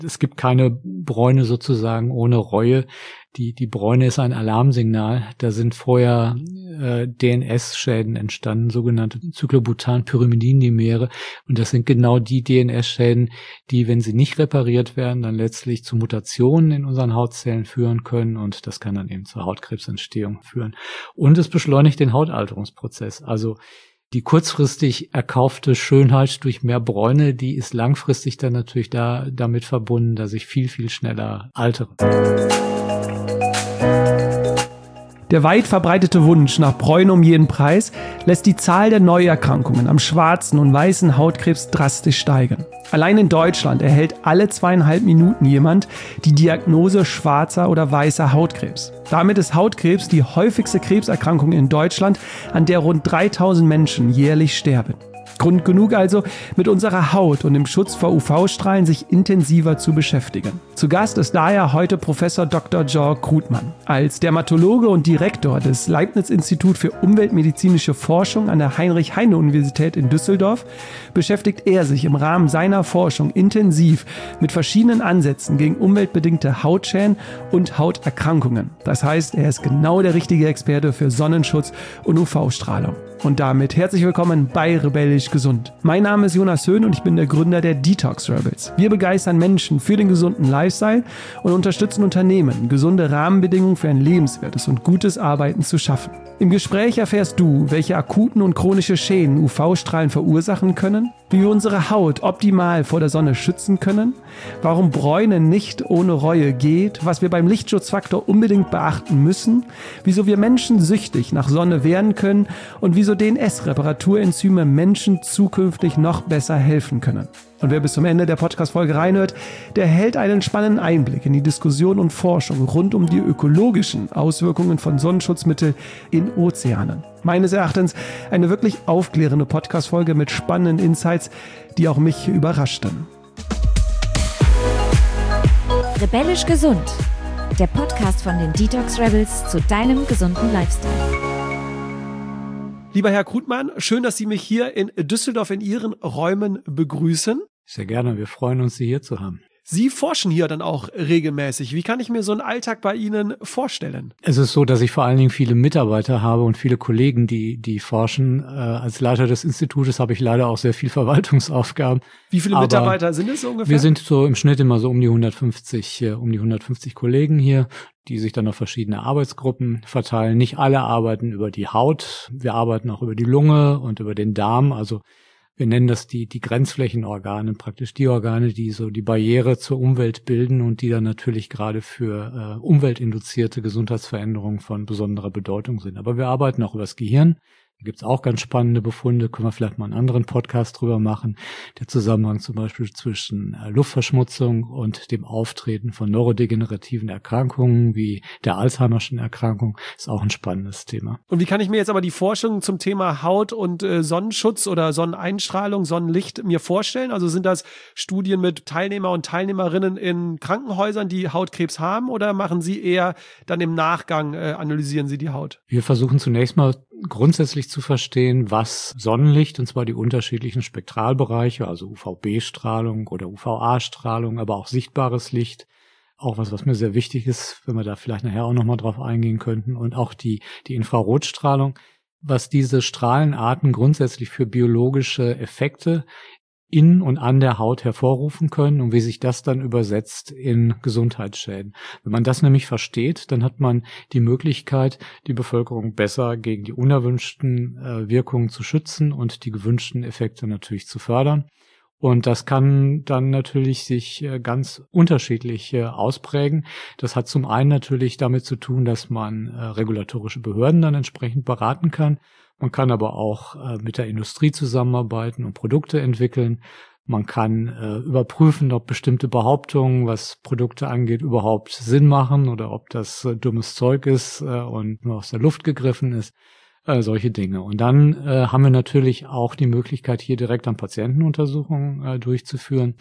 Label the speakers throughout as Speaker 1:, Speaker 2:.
Speaker 1: Es gibt keine Bräune sozusagen ohne Reue. Die Bräune ist ein Alarmsignal. Da sind vorher DNS-Schäden entstanden, sogenannte Cyclobutan-Pyrimidindimere. Und das sind genau die DNS-Schäden, die, wenn sie nicht repariert werden, dann letztlich zu Mutationen in unseren Hautzellen führen können. Und das kann dann eben zur Hautkrebsentstehung führen. Und es beschleunigt den Hautalterungsprozess. Also die kurzfristig erkaufte Schönheit durch mehr Bräune, die ist langfristig dann natürlich damit verbunden, dass ich viel, viel schneller altere.
Speaker 2: Der weit verbreitete Wunsch nach Bräune um jeden Preis lässt die Zahl der Neuerkrankungen am schwarzen und weißen Hautkrebs drastisch steigen. Allein in Deutschland erhält alle 2,5 Minuten jemand die Diagnose schwarzer oder weißer Hautkrebs. Damit ist Hautkrebs die häufigste Krebserkrankung in Deutschland, an der rund 3000 Menschen jährlich sterben. Grund genug also, mit unserer Haut und dem Schutz vor UV-Strahlen sich intensiver zu beschäftigen. Zu Gast ist daher heute Professor Dr. Jörg Krutmann. Als Dermatologe und Direktor des Leibniz-Institut für umweltmedizinische Forschung an der Heinrich-Heine-Universität in Düsseldorf beschäftigt er sich im Rahmen seiner Forschung intensiv mit verschiedenen Ansätzen gegen umweltbedingte Hautschäden und Hauterkrankungen. Das heißt, er ist genau der richtige Experte für Sonnenschutz und UV-Strahlung. Und damit herzlich willkommen bei Rebellisch Gesund. Mein Name ist Jonas Höhn und ich bin der Gründer der Detox Rebels. Wir begeistern Menschen für den gesunden Lifestyle und unterstützen Unternehmen, gesunde Rahmenbedingungen für ein lebenswertes und gutes Arbeiten zu schaffen. Im Gespräch erfährst du, welche akuten und chronische Schäden UV-Strahlen verursachen können, wie wir unsere Haut optimal vor der Sonne schützen können, warum Bräune nicht ohne Reue geht, was wir beim Lichtschutzfaktor unbedingt beachten müssen, wieso wir Menschen süchtig nach Sonne werden können und wieso DNS-Reparaturenzyme Menschen zukünftig noch besser helfen können. Und wer bis zum Ende der Podcast-Folge reinhört, der erhält einen spannenden Einblick in die Diskussion und Forschung rund um die ökologischen Auswirkungen von Sonnenschutzmitteln in Ozeanen. Meines Erachtens eine wirklich aufklärende Podcast-Folge mit spannenden Insights, die auch mich überraschten.
Speaker 3: Rebellisch Gesund, der Podcast von den Detox Rebels zu deinem gesunden Lifestyle.
Speaker 2: Lieber Herr Krutmann, schön, dass Sie mich hier in Düsseldorf in Ihren Räumen begrüßen.
Speaker 1: Sehr gerne, wir freuen uns, Sie hier zu haben.
Speaker 2: Sie forschen hier dann auch regelmäßig. Wie kann ich mir so einen Alltag bei Ihnen vorstellen?
Speaker 1: Es ist so, dass ich vor allen Dingen viele Mitarbeiter habe und viele Kollegen, die forschen. Als Leiter des Institutes habe ich leider auch sehr viel Verwaltungsaufgaben.
Speaker 2: Wie viele Mitarbeiter sind es ungefähr?
Speaker 1: Wir sind so im Schnitt immer so um die 150 Kollegen hier, die sich dann auf verschiedene Arbeitsgruppen verteilen. Nicht alle arbeiten über die Haut. Wir arbeiten auch über die Lunge und über den Darm. Also wir nennen das die Grenzflächenorgane, praktisch die Organe, die so die Barriere zur Umwelt bilden und die dann natürlich gerade für umweltinduzierte Gesundheitsveränderungen von besonderer Bedeutung sind. Aber wir arbeiten auch über das Gehirn. Da gibt's auch ganz spannende Befunde, können wir vielleicht mal einen anderen Podcast drüber machen. Der Zusammenhang zum Beispiel zwischen Luftverschmutzung und dem Auftreten von neurodegenerativen Erkrankungen wie der Alzheimerschen Erkrankung ist auch ein spannendes Thema.
Speaker 2: Und wie kann ich mir jetzt aber die Forschung zum Thema Haut und Sonnenschutz oder Sonneneinstrahlung, Sonnenlicht mir vorstellen? Also sind das Studien mit Teilnehmer und Teilnehmerinnen in Krankenhäusern, die Hautkrebs haben, oder machen Sie eher dann im Nachgang, analysieren Sie die Haut?
Speaker 1: Wir versuchen zunächst mal grundsätzlich zu verstehen, was Sonnenlicht, und zwar die unterschiedlichen Spektralbereiche, also UVB-Strahlung oder UVA-Strahlung, aber auch sichtbares Licht, auch was mir sehr wichtig ist, wenn wir da vielleicht nachher auch nochmal drauf eingehen könnten, und auch die Infrarotstrahlung, was diese Strahlenarten grundsätzlich für biologische Effekte in und an der Haut hervorrufen können und wie sich das dann übersetzt in Gesundheitsschäden. Wenn man das nämlich versteht, dann hat man die Möglichkeit, die Bevölkerung besser gegen die unerwünschten Wirkungen zu schützen und die gewünschten Effekte natürlich zu fördern. Und das kann dann natürlich sich ganz unterschiedlich ausprägen. Das hat zum einen natürlich damit zu tun, dass man regulatorische Behörden dann entsprechend beraten kann. Man kann aber auch mit der Industrie zusammenarbeiten und Produkte entwickeln. Man kann überprüfen, ob bestimmte Behauptungen, was Produkte angeht, überhaupt Sinn machen oder ob das dummes Zeug ist und nur aus der Luft gegriffen ist. Solche Dinge. Und dann haben wir natürlich auch die Möglichkeit, hier direkt an Patienten Untersuchungen durchzuführen.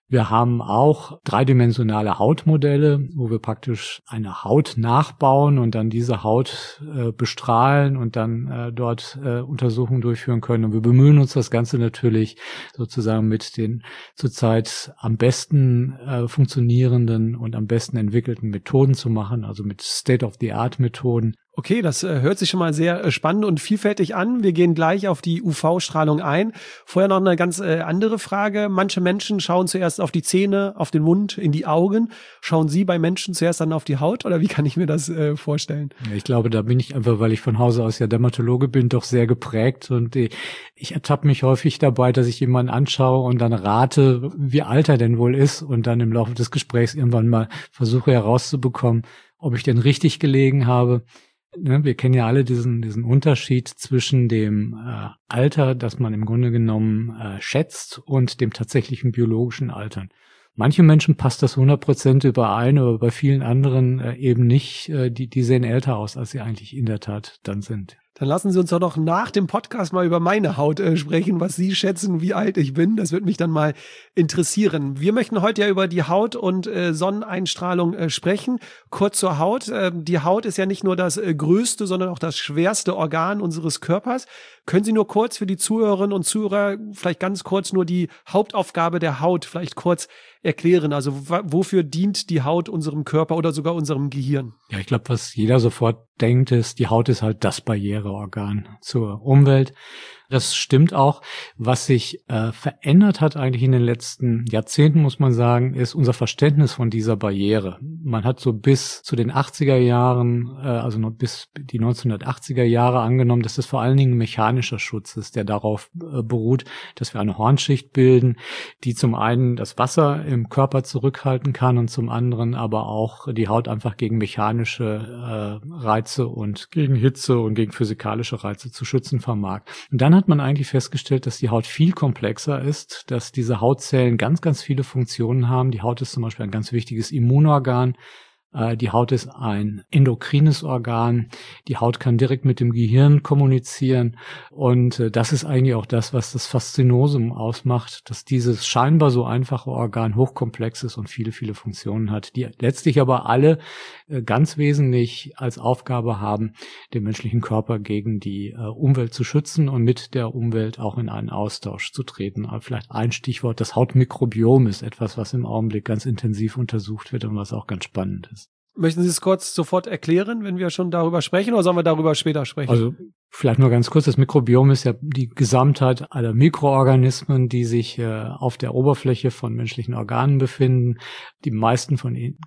Speaker 1: Wir haben auch dreidimensionale Hautmodelle, wo wir praktisch eine Haut nachbauen und dann diese Haut bestrahlen und dann dort Untersuchungen durchführen können. Und wir bemühen uns, das Ganze natürlich sozusagen mit den zurzeit am besten funktionierenden und am besten entwickelten Methoden zu machen, also mit State-of-the-Art-Methoden.
Speaker 2: Okay, das hört sich schon mal sehr spannend und vielfältig an. Wir gehen gleich auf die UV-Strahlung ein. Vorher noch eine ganz andere Frage. Manche Menschen schauen zuerst auf die Zähne, auf den Mund, in die Augen. Schauen Sie bei Menschen zuerst dann auf die Haut oder wie kann ich mir das vorstellen?
Speaker 1: Ich glaube, da bin ich einfach, weil ich von Hause aus ja Dermatologe bin, doch sehr geprägt und ich ertappe mich häufig dabei, dass ich jemanden anschaue und dann rate, wie alt er denn wohl ist und dann im Laufe des Gesprächs irgendwann mal versuche herauszubekommen, ob ich denn richtig gelegen habe. Wir kennen ja alle diesen Unterschied zwischen dem Alter, das man im Grunde genommen schätzt, und dem tatsächlichen biologischen Altern. Manche Menschen passt das 100% überein, aber bei vielen anderen eben nicht. Die sehen älter aus, als sie eigentlich in der Tat dann sind.
Speaker 2: Dann lassen Sie uns doch noch nach dem Podcast mal über meine Haut sprechen, was Sie schätzen, wie alt ich bin. Das würde mich dann mal interessieren. Wir möchten heute ja über die Haut und Sonneneinstrahlung sprechen. Kurz zur Haut. Die Haut ist ja nicht nur das größte, sondern auch das schwerste Organ unseres Körpers. Können Sie nur kurz für die Zuhörerinnen und Zuhörer vielleicht ganz kurz nur die Hauptaufgabe der Haut vielleicht kurz erklären? Also wofür dient die Haut unserem Körper oder sogar unserem Gehirn?
Speaker 1: Ja, ich glaube, was jeder sofort denkt, ist, die Haut ist halt das Barriereorgan zur Umwelt. Das stimmt auch. Was sich verändert hat eigentlich in den letzten Jahrzehnten, muss man sagen, ist unser Verständnis von dieser Barriere. Man hat so bis zu den 80er Jahren, also noch bis die 1980er Jahre angenommen, dass das vor allen Dingen ein mechanischer Schutz ist, der darauf beruht, dass wir eine Hornschicht bilden, die zum einen das Wasser im Körper zurückhalten kann und zum anderen aber auch die Haut einfach gegen mechanische Reize und gegen Hitze und gegen physikalische Reize zu schützen vermag. Und dann hat man eigentlich festgestellt, dass die Haut viel komplexer ist, dass diese Hautzellen ganz, ganz viele Funktionen haben. Die Haut ist zum Beispiel ein ganz wichtiges Immunorgan. Die Haut ist ein endokrines Organ. Die Haut kann direkt mit dem Gehirn kommunizieren. Und das ist eigentlich auch das, was das Faszinosum ausmacht, dass dieses scheinbar so einfache Organ hochkomplex ist und viele, viele Funktionen hat, die letztlich aber alle ganz wesentlich als Aufgabe haben, den menschlichen Körper gegen die Umwelt zu schützen und mit der Umwelt auch in einen Austausch zu treten. Aber vielleicht ein Stichwort, das Hautmikrobiom ist etwas, was im Augenblick ganz intensiv untersucht wird und was auch ganz spannend ist.
Speaker 2: Möchten Sie es kurz sofort erklären, wenn wir schon darüber sprechen, oder sollen wir darüber später sprechen?
Speaker 1: Also vielleicht nur ganz kurz, das Mikrobiom ist ja die Gesamtheit aller Mikroorganismen, die sich auf der Oberfläche von menschlichen Organen befinden. Die meisten von den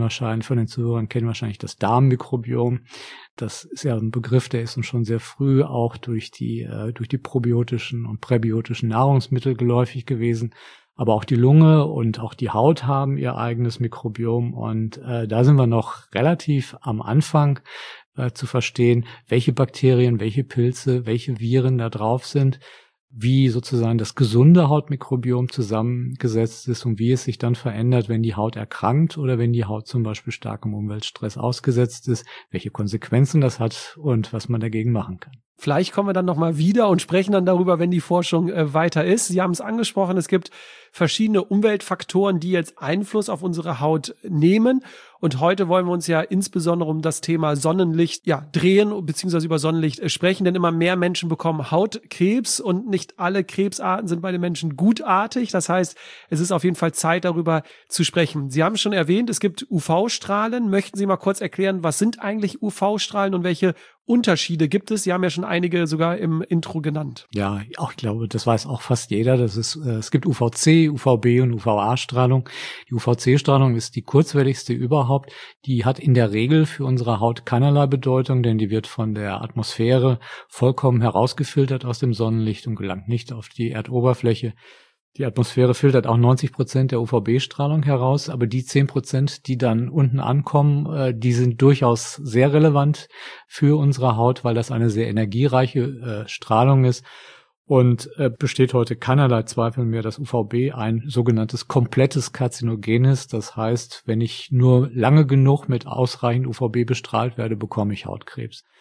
Speaker 1: Zuhörern kennen wahrscheinlich das Darmmikrobiom. Das ist ja ein Begriff, der ist uns schon sehr früh auch durch die probiotischen und präbiotischen Nahrungsmittel geläufig gewesen. Aber auch die Lunge und auch die Haut haben ihr eigenes Mikrobiom und da sind wir noch relativ am Anfang zu verstehen, welche Bakterien, welche Pilze, welche Viren da drauf sind, wie sozusagen das gesunde Hautmikrobiom zusammengesetzt ist und wie es sich dann verändert, wenn die Haut erkrankt oder wenn die Haut zum Beispiel starkem Umweltstress ausgesetzt ist, welche Konsequenzen das hat und was man dagegen machen kann.
Speaker 2: Vielleicht kommen wir dann nochmal wieder und sprechen dann darüber, wenn die Forschung weiter ist. Sie haben es angesprochen, es gibt verschiedene Umweltfaktoren, die jetzt Einfluss auf unsere Haut nehmen. Und heute wollen wir uns ja insbesondere um das Thema Sonnenlicht drehen bzw. über Sonnenlicht sprechen, denn immer mehr Menschen bekommen Hautkrebs und nicht alle Krebsarten sind bei den Menschen gutartig. Das heißt, es ist auf jeden Fall Zeit, darüber zu sprechen. Sie haben schon erwähnt, es gibt UV-Strahlen. Möchten Sie mal kurz erklären, was sind eigentlich UV-Strahlen und welche Unterschiede gibt es? Sie haben ja schon einige sogar im Intro genannt.
Speaker 1: Ja, auch ich glaube, das weiß auch fast jeder. Es gibt UVC, UVB und UVA-Strahlung. Die UVC-Strahlung ist die kurzwelligste überhaupt. Die hat in der Regel für unsere Haut keinerlei Bedeutung, denn die wird von der Atmosphäre vollkommen herausgefiltert aus dem Sonnenlicht und gelangt nicht auf die Erdoberfläche. Die Atmosphäre filtert auch 90% der UVB-Strahlung heraus, aber die 10%, die dann unten ankommen, die sind durchaus sehr relevant für unsere Haut, weil das eine sehr energiereiche Strahlung ist. Und besteht heute keinerlei Zweifel mehr, dass UVB ein sogenanntes komplettes Karzinogen ist. Das heißt, wenn ich nur lange genug mit ausreichend UVB bestrahlt werde, bekomme ich Hautkrebs.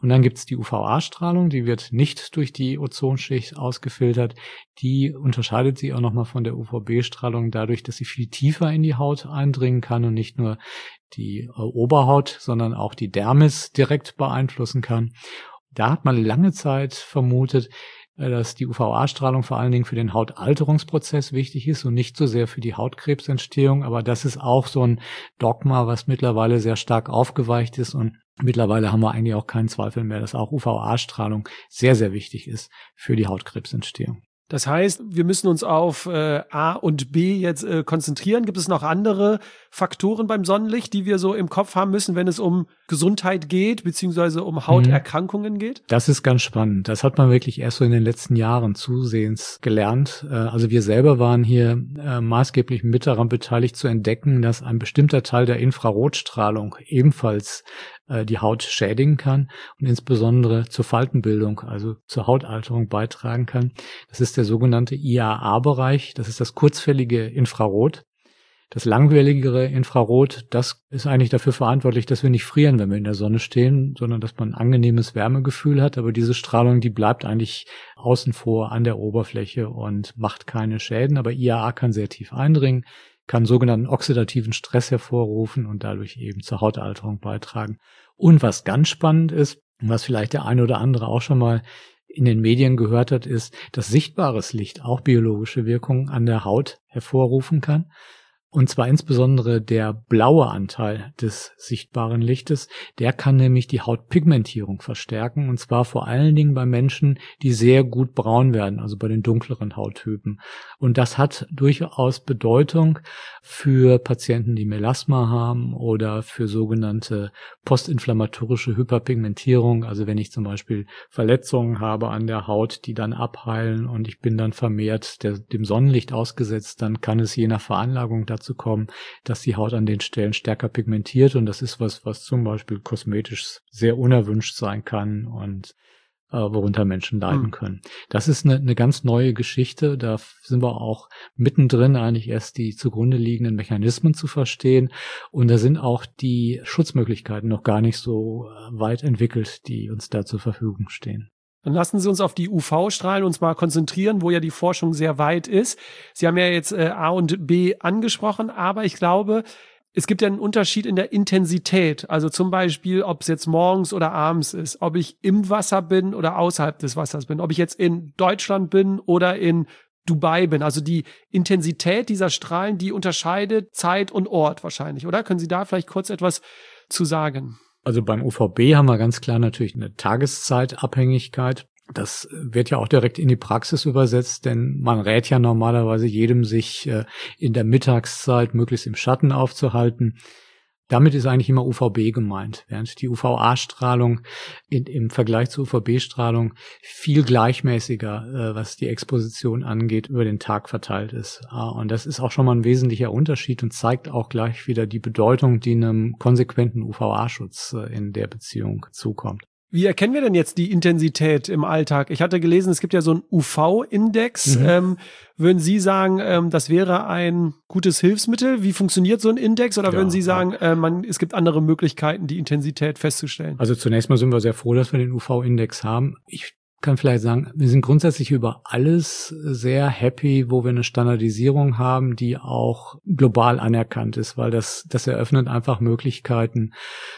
Speaker 1: Und dann gibt's die UVA-Strahlung, die wird nicht durch die Ozonschicht ausgefiltert. Die unterscheidet sich auch nochmal von der UVB-Strahlung dadurch, dass sie viel tiefer in die Haut eindringen kann und nicht nur die Oberhaut, sondern auch die Dermis direkt beeinflussen kann. Da hat man lange Zeit vermutet, dass die UVA-Strahlung vor allen Dingen für den Hautalterungsprozess wichtig ist und nicht so sehr für die Hautkrebsentstehung. Aber das ist auch so ein Dogma, was mittlerweile sehr stark aufgeweicht ist. Und mittlerweile haben wir eigentlich auch keinen Zweifel mehr, dass auch UVA-Strahlung sehr, sehr wichtig ist für die Hautkrebsentstehung.
Speaker 2: Das heißt, wir müssen uns auf A und B jetzt konzentrieren. Gibt es noch andere Faktoren beim Sonnenlicht, die wir so im Kopf haben müssen, wenn es um Gesundheit geht, beziehungsweise um Hauterkrankungen geht?
Speaker 1: Das ist ganz spannend. Das hat man wirklich erst so in den letzten Jahren zusehends gelernt. Also wir selber waren hier maßgeblich mit daran beteiligt zu entdecken, dass ein bestimmter Teil der Infrarotstrahlung ebenfalls die Haut schädigen kann und insbesondere zur Faltenbildung, also zur Hautalterung beitragen kann. Das ist der sogenannte IAA-Bereich, das ist das kurzwellige Infrarot. Das langwelligere Infrarot, das ist eigentlich dafür verantwortlich, dass wir nicht frieren, wenn wir in der Sonne stehen, sondern dass man ein angenehmes Wärmegefühl hat. Aber diese Strahlung, die bleibt eigentlich außen vor an der Oberfläche und macht keine Schäden. Aber IAA kann sehr tief eindringen, kann sogenannten oxidativen Stress hervorrufen und dadurch eben zur Hautalterung beitragen. Und was ganz spannend ist, was vielleicht der eine oder andere auch schon mal in den Medien gehört hat, ist, dass sichtbares Licht auch biologische Wirkungen an der Haut hervorrufen kann. Und zwar insbesondere der blaue Anteil des sichtbaren Lichtes, der kann nämlich die Hautpigmentierung verstärken, und zwar vor allen Dingen bei Menschen, die sehr gut braun werden, also bei den dunkleren Hauttypen. Und das hat durchaus Bedeutung für Patienten, die Melasma haben oder für sogenannte postinflammatorische Hyperpigmentierung, also wenn ich zum Beispiel Verletzungen habe an der Haut, die dann abheilen und ich bin dann vermehrt dem Sonnenlicht ausgesetzt, dann kann es je nach Veranlagung dazu kommen, dass die Haut an den Stellen stärker pigmentiert, und das ist was zum Beispiel kosmetisch sehr unerwünscht sein kann und worunter Menschen leiden können. Das ist eine ganz neue Geschichte. Da sind wir auch mittendrin, eigentlich erst die zugrunde liegenden Mechanismen zu verstehen. Und da sind auch die Schutzmöglichkeiten noch gar nicht so weit entwickelt, die uns da zur Verfügung stehen.
Speaker 2: Dann lassen Sie uns auf die UV-Strahlen uns mal konzentrieren, wo ja die Forschung sehr weit ist. Sie haben ja jetzt A und B angesprochen, aber ich glaube, es gibt ja einen Unterschied in der Intensität. Also zum Beispiel, ob es jetzt morgens oder abends ist, ob ich im Wasser bin oder außerhalb des Wassers bin, ob ich jetzt in Deutschland bin oder in Dubai bin. Also die Intensität dieser Strahlen, die unterscheidet Zeit und Ort wahrscheinlich, oder? Können Sie da vielleicht kurz etwas zu sagen?
Speaker 1: Also beim UVB haben wir ganz klar natürlich eine Tageszeitabhängigkeit. Das wird ja auch direkt in die Praxis übersetzt, denn man rät ja normalerweise jedem, sich in der Mittagszeit möglichst im Schatten aufzuhalten. Damit ist eigentlich immer UVB gemeint, während die UVA-Strahlung im Vergleich zur UVB-Strahlung viel gleichmäßiger, was die Exposition angeht, über den Tag verteilt ist. Und das ist auch schon mal ein wesentlicher Unterschied und zeigt auch gleich wieder die Bedeutung, die einem konsequenten UVA-Schutz in der Beziehung zukommt.
Speaker 2: Wie erkennen wir denn jetzt die Intensität im Alltag? Ich hatte gelesen, es gibt ja so einen UV-Index. Würden Sie sagen, das wäre ein gutes Hilfsmittel? Wie funktioniert so ein Index? Oder würden Sie sagen, es gibt andere Möglichkeiten, die Intensität festzustellen?
Speaker 1: Also zunächst mal sind wir sehr froh, dass wir den UV-Index haben. Ich kann vielleicht sagen, wir sind grundsätzlich über alles sehr happy, wo wir eine Standardisierung haben, die auch global anerkannt ist, weil das eröffnet einfach Möglichkeiten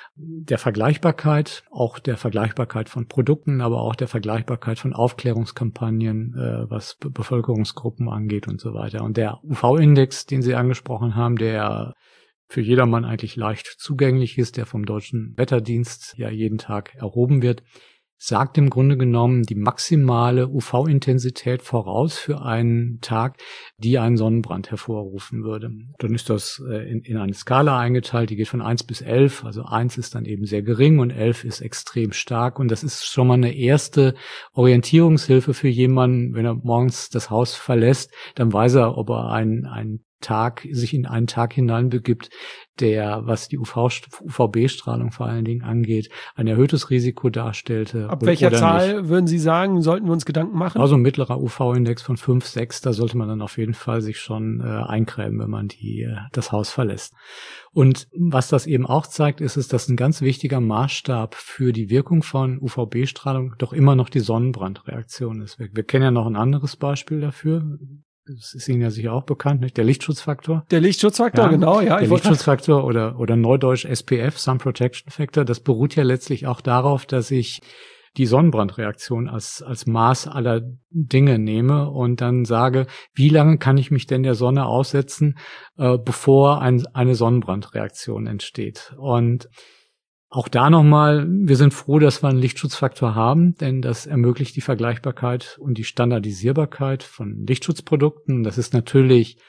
Speaker 1: der Vergleichbarkeit, auch der Vergleichbarkeit von Produkten, aber auch der Vergleichbarkeit von Aufklärungskampagnen, was Bevölkerungsgruppen angeht und so weiter. Und der UV-Index, den Sie angesprochen haben, der für jedermann eigentlich leicht zugänglich ist, der vom Deutschen Wetterdienst ja jeden Tag erhoben wird, sagt im Grunde genommen die maximale UV-Intensität voraus für einen Tag, die einen Sonnenbrand hervorrufen würde. Dann ist das in eine Skala eingeteilt, die geht von 1 bis 11. Also 1 ist dann eben sehr gering und 11 ist extrem stark. Und das ist schon mal eine erste Orientierungshilfe für jemanden, wenn er morgens das Haus verlässt, dann weiß er, ob er einen Tag sich in einen Tag hineinbegibt, der, was die UVB-Strahlung vor allen Dingen angeht, ein erhöhtes Risiko darstellte.
Speaker 2: Ab welcher Zahl würden Sie sagen, sollten wir uns Gedanken machen?
Speaker 1: Also ein mittlerer UV-Index von 5, 6, da sollte man dann auf jeden Fall sich schon eincremen, wenn man das Haus verlässt. Und was das eben auch zeigt, ist, dass ein ganz wichtiger Maßstab für die Wirkung von UVB-Strahlung doch immer noch die Sonnenbrandreaktion ist. Wir kennen ja noch ein anderes Beispiel dafür. Das ist Ihnen ja sicher auch bekannt, nicht? Der Lichtschutzfaktor.
Speaker 2: Der Lichtschutzfaktor, ja, genau, ja.
Speaker 1: Der Lichtschutzfaktor oder neudeutsch SPF, Sun Protection Factor, das beruht ja letztlich auch darauf, dass ich die Sonnenbrandreaktion als Maß aller Dinge nehme und dann sage, wie lange kann ich mich denn der Sonne aussetzen, bevor eine Sonnenbrandreaktion entsteht. Und auch da nochmal, wir sind froh, dass wir einen Lichtschutzfaktor haben, denn das ermöglicht die Vergleichbarkeit und die Standardisierbarkeit von Lichtschutzprodukten. Das ist natürlich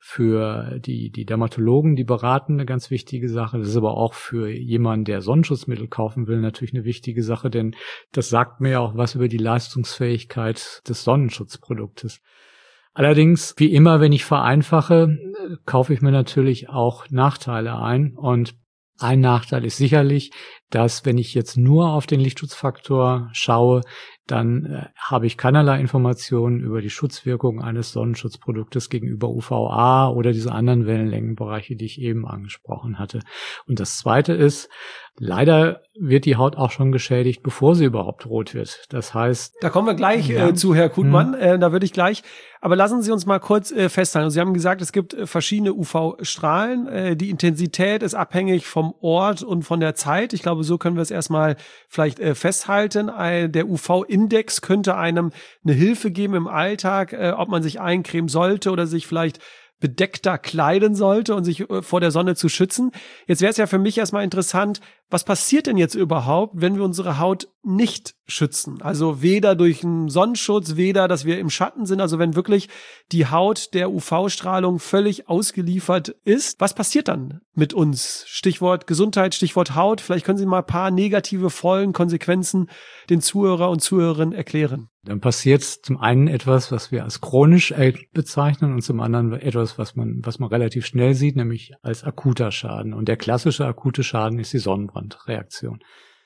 Speaker 1: für die Dermatologen, die beraten, eine ganz wichtige Sache. Das ist aber auch für jemanden, der Sonnenschutzmittel kaufen will, natürlich eine wichtige Sache, denn das sagt mir ja auch was über die Leistungsfähigkeit des Sonnenschutzproduktes. Allerdings, wie immer, wenn ich vereinfache, kaufe ich mir natürlich auch Nachteile ein, und ein Nachteil ist sicherlich, dass wenn ich jetzt nur auf den Lichtschutzfaktor schaue, dann habe ich keinerlei Informationen über die Schutzwirkung eines Sonnenschutzproduktes gegenüber UVA oder diese anderen Wellenlängenbereiche, die ich eben angesprochen hatte. Und das Zweite ist, leider wird die Haut auch schon geschädigt, bevor sie überhaupt rot wird. Das heißt...
Speaker 2: Da kommen wir gleich zu, Herr Kutmann. Da würde ich gleich... Aber lassen Sie uns mal kurz festhalten. Sie haben gesagt, es gibt verschiedene UV-Strahlen. Die Intensität ist abhängig vom Ort und von der Zeit. Ich glaube, so können wir es erstmal vielleicht festhalten. Der UV-Index könnte einem eine Hilfe geben im Alltag, ob man sich eincremen sollte oder sich vielleicht bedeckter kleiden sollte und sich vor der Sonne zu schützen. Jetzt wäre es ja für mich erstmal interessant, was passiert denn jetzt überhaupt, wenn wir unsere Haut nicht schützen? Also weder durch einen Sonnenschutz, weder, dass wir im Schatten sind, also wenn wirklich die Haut der UV-Strahlung völlig ausgeliefert ist. Was passiert dann mit uns? Stichwort Gesundheit, Stichwort Haut. Vielleicht können Sie mal ein paar negative Folgen, Konsequenzen den Zuhörer und Zuhörerinnen erklären.
Speaker 1: Dann passiert zum einen etwas, was wir als chronisch bezeichnen, und zum anderen etwas, was man relativ schnell sieht, nämlich als akuter Schaden. Und der klassische akute Schaden ist die Sonnenbrandreaktion.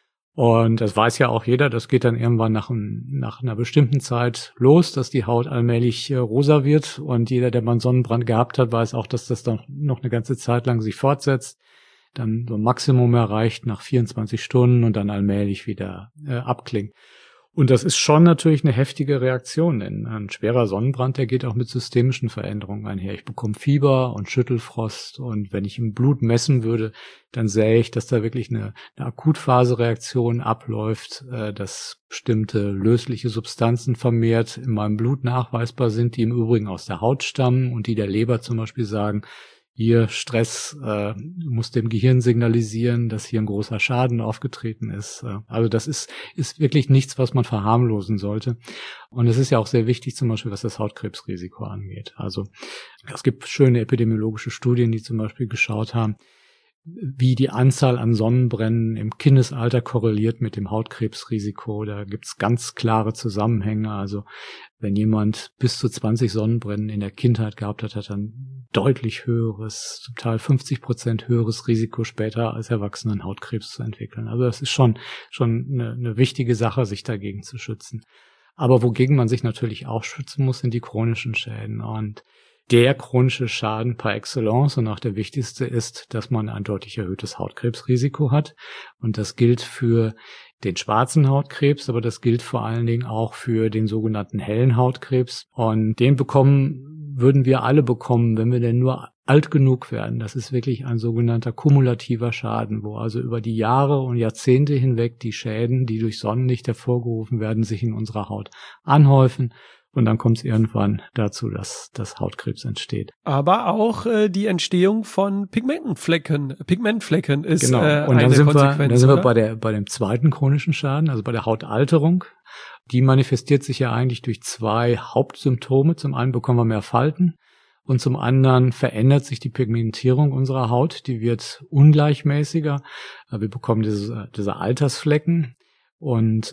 Speaker 1: Und das weiß ja auch jeder, das geht dann irgendwann nach einer bestimmten Zeit los, dass die Haut allmählich rosa wird. Und jeder, der mal einen Sonnenbrand gehabt hat, weiß auch, dass das dann noch eine ganze Zeit lang sich fortsetzt, dann so ein Maximum erreicht nach 24 Stunden und dann allmählich wieder abklingt. Und das ist schon natürlich eine heftige Reaktion, denn ein schwerer Sonnenbrand, der geht auch mit systemischen Veränderungen einher. Ich bekomme Fieber und Schüttelfrost, und wenn ich im Blut messen würde, dann sähe ich, dass da wirklich eine Akutphase-Reaktion abläuft, dass bestimmte lösliche Substanzen vermehrt in meinem Blut nachweisbar sind, die im Übrigen aus der Haut stammen und die der Leber zum Beispiel sagen, hier Stress muss dem Gehirn signalisieren, dass hier ein großer Schaden aufgetreten ist. Also das ist wirklich nichts, was man verharmlosen sollte. Und es ist ja auch sehr wichtig, zum Beispiel, was das Hautkrebsrisiko angeht. Also es gibt schöne epidemiologische Studien, die zum Beispiel geschaut haben, wie die Anzahl an Sonnenbrennen im Kindesalter korreliert mit dem Hautkrebsrisiko. Da gibt's ganz klare Zusammenhänge. Also wenn jemand bis zu 20 Sonnenbrennen in der Kindheit gehabt hat, hat er ein deutlich höheres, zum Teil 50% höheres Risiko später als Erwachsenen Hautkrebs zu entwickeln. Also das ist schon eine wichtige Sache, sich dagegen zu schützen. Aber wogegen man sich natürlich auch schützen muss, sind die chronischen Schäden. Und der chronische Schaden par excellence und auch der wichtigste ist, dass man ein deutlich erhöhtes Hautkrebsrisiko hat. Und das gilt für den schwarzen Hautkrebs, aber das gilt vor allen Dingen auch für den sogenannten hellen Hautkrebs. Und den würden wir alle bekommen, wenn wir denn nur alt genug werden. Das ist wirklich ein sogenannter kumulativer Schaden, wo also über die Jahre und Jahrzehnte hinweg die Schäden, die durch Sonnenlicht hervorgerufen werden, sich in unserer Haut anhäufen. Und dann kommt es irgendwann dazu, dass Hautkrebs entsteht.
Speaker 2: Aber auch die Entstehung von Pigmentflecken ist
Speaker 1: genau. Und dann sind wir bei dem zweiten chronischen Schaden, also bei der Hautalterung. Die manifestiert sich ja eigentlich durch zwei Hauptsymptome. Zum einen bekommen wir mehr Falten und zum anderen verändert sich die Pigmentierung unserer Haut. Die wird ungleichmäßiger. Wir bekommen diese Altersflecken. Und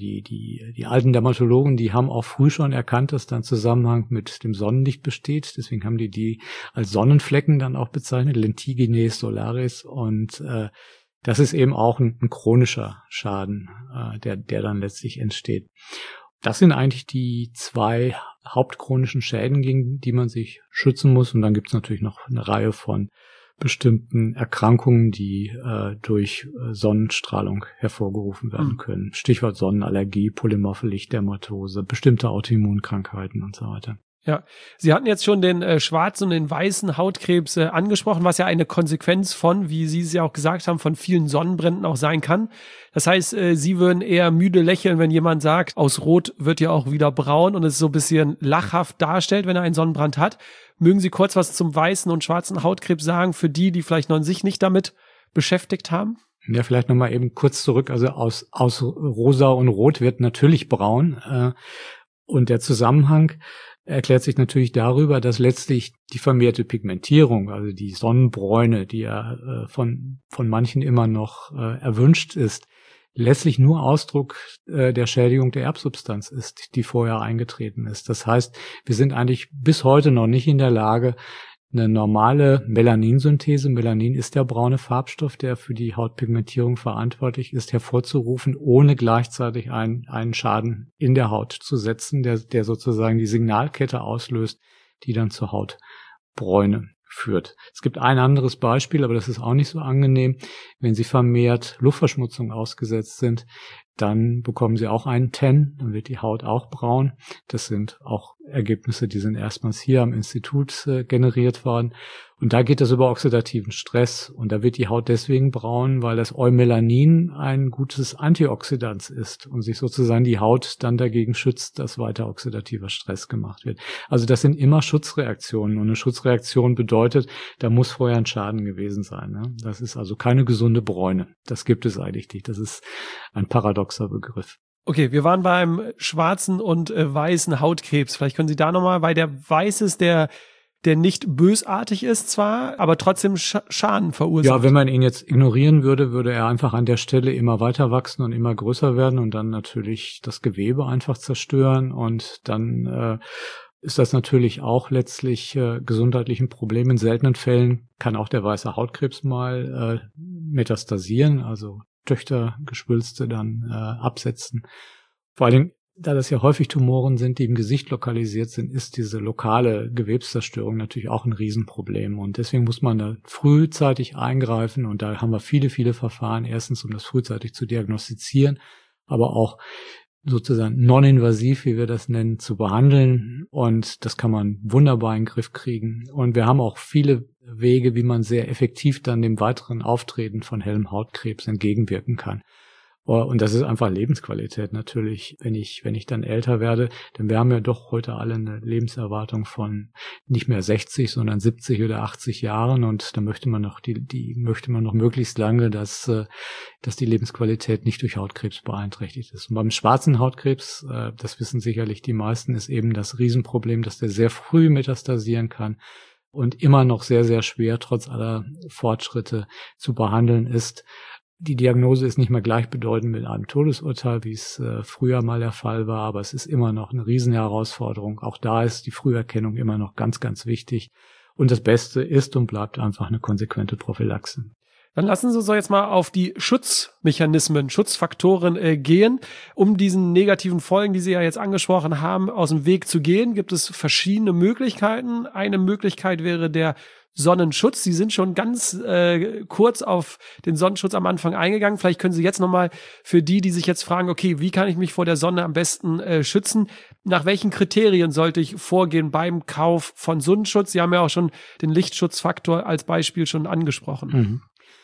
Speaker 1: die alten Dermatologen, die haben auch früh schon erkannt, dass da ein Zusammenhang mit dem Sonnenlicht besteht. Deswegen haben die als Sonnenflecken dann auch bezeichnet, Lentigines solaris. Und das ist eben auch ein chronischer Schaden, der dann letztlich entsteht. Das sind eigentlich die 2 hauptchronischen Schäden, gegen die man sich schützen muss. Und dann gibt es natürlich noch eine Reihe von bestimmten Erkrankungen, die durch Sonnenstrahlung hervorgerufen werden können. Stichwort Sonnenallergie, polymorphe Lichtdermatose, bestimmte Autoimmunkrankheiten und so weiter.
Speaker 2: Ja, Sie hatten jetzt schon den schwarzen und den weißen Hautkrebs angesprochen, was ja eine Konsequenz von, wie Sie es ja auch gesagt haben, von vielen Sonnenbränden auch sein kann. Das heißt, Sie würden eher müde lächeln, wenn jemand sagt, aus Rot wird ja auch wieder braun und es so ein bisschen lachhaft darstellt, wenn er einen Sonnenbrand hat. Mögen Sie kurz was zum weißen und schwarzen Hautkrebs sagen, für die vielleicht noch sich nicht damit beschäftigt haben?
Speaker 1: Ja, vielleicht nochmal eben kurz zurück. Also aus Rosa und Rot wird natürlich braun. Und der Zusammenhang erklärt sich natürlich darüber, dass letztlich die vermehrte Pigmentierung, also die Sonnenbräune, die ja von manchen immer noch erwünscht ist, letztlich nur Ausdruck der Schädigung der Erbsubstanz ist, die vorher eingetreten ist. Das heißt, wir sind eigentlich bis heute noch nicht in der Lage, eine normale Melaninsynthese, Melanin ist der braune Farbstoff, der für die Hautpigmentierung verantwortlich ist, hervorzurufen, ohne gleichzeitig einen Schaden in der Haut zu setzen, der sozusagen die Signalkette auslöst, die dann zur Hautbräune führt. Es gibt ein anderes Beispiel, aber das ist auch nicht so angenehm. Wenn Sie vermehrt Luftverschmutzung ausgesetzt sind, dann bekommen Sie auch einen Tan, dann wird die Haut auch braun. Das sind auch Ergebnisse, die sind erstmals hier am Institut generiert worden. Und da geht es über oxidativen Stress. Und da wird die Haut deswegen braun, weil das Eumelanin ein gutes Antioxidant ist und sich sozusagen die Haut dann dagegen schützt, dass weiter oxidativer Stress gemacht wird. Also das sind immer Schutzreaktionen. Und eine Schutzreaktion bedeutet, da muss vorher ein Schaden gewesen sein. Ne? Das ist also keine gesunde Bräune. Das gibt es eigentlich nicht. Das ist ein paradoxer Begriff.
Speaker 2: Okay, wir waren beim schwarzen und weißen Hautkrebs. Vielleicht können Sie da nochmal, weil der Weiße ist der nicht bösartig ist zwar, aber trotzdem Schaden verursacht.
Speaker 1: Ja, wenn man ihn jetzt ignorieren würde, würde er einfach an der Stelle immer weiter wachsen und immer größer werden und dann natürlich das Gewebe einfach zerstören und dann ist das natürlich auch letztlich gesundheitlich ein Problem. In seltenen Fällen kann auch der weiße Hautkrebs mal metastasieren, also Töchtergeschwülste dann absetzen. Vor allen Dingen, da das ja häufig Tumoren sind, die im Gesicht lokalisiert sind, ist diese lokale Gewebszerstörung natürlich auch ein Riesenproblem. Und deswegen muss man da frühzeitig eingreifen. Und da haben wir viele, viele Verfahren. Erstens, um das frühzeitig zu diagnostizieren, aber auch sozusagen non-invasiv, wie wir das nennen, zu behandeln. Und das kann man wunderbar in den Griff kriegen. Und wir haben auch viele Wege, wie man sehr effektiv dann dem weiteren Auftreten von hellem Hautkrebs entgegenwirken kann. Und das ist einfach Lebensqualität natürlich, wenn ich dann älter werde, denn wir haben ja doch heute alle eine Lebenserwartung von nicht mehr 60, sondern 70 oder 80 Jahren und da möchte man noch möchte man noch möglichst lange, dass die Lebensqualität nicht durch Hautkrebs beeinträchtigt ist. Und beim schwarzen Hautkrebs, das wissen sicherlich die meisten, ist eben das Riesenproblem, dass der sehr früh metastasieren kann und immer noch sehr, sehr schwer trotz aller Fortschritte zu behandeln ist. Die Diagnose ist nicht mehr gleichbedeutend mit einem Todesurteil, wie es früher mal der Fall war, aber es ist immer noch eine Riesenherausforderung. Auch da ist die Früherkennung immer noch ganz, ganz wichtig. Und das Beste ist und bleibt einfach eine konsequente Prophylaxe.
Speaker 2: Dann lassen Sie uns doch jetzt mal auf die Schutzmechanismen, Schutzfaktoren gehen. Um diesen negativen Folgen, die Sie ja jetzt angesprochen haben, aus dem Weg zu gehen, gibt es verschiedene Möglichkeiten. Eine Möglichkeit wäre der Sonnenschutz. Sie sind schon ganz kurz auf den Sonnenschutz am Anfang eingegangen. Vielleicht können Sie jetzt nochmal für die sich jetzt fragen, okay, wie kann ich mich vor der Sonne am besten schützen? Nach welchen Kriterien sollte ich vorgehen beim Kauf von Sonnenschutz? Sie haben ja auch schon den Lichtschutzfaktor als Beispiel schon angesprochen.
Speaker 1: Mhm.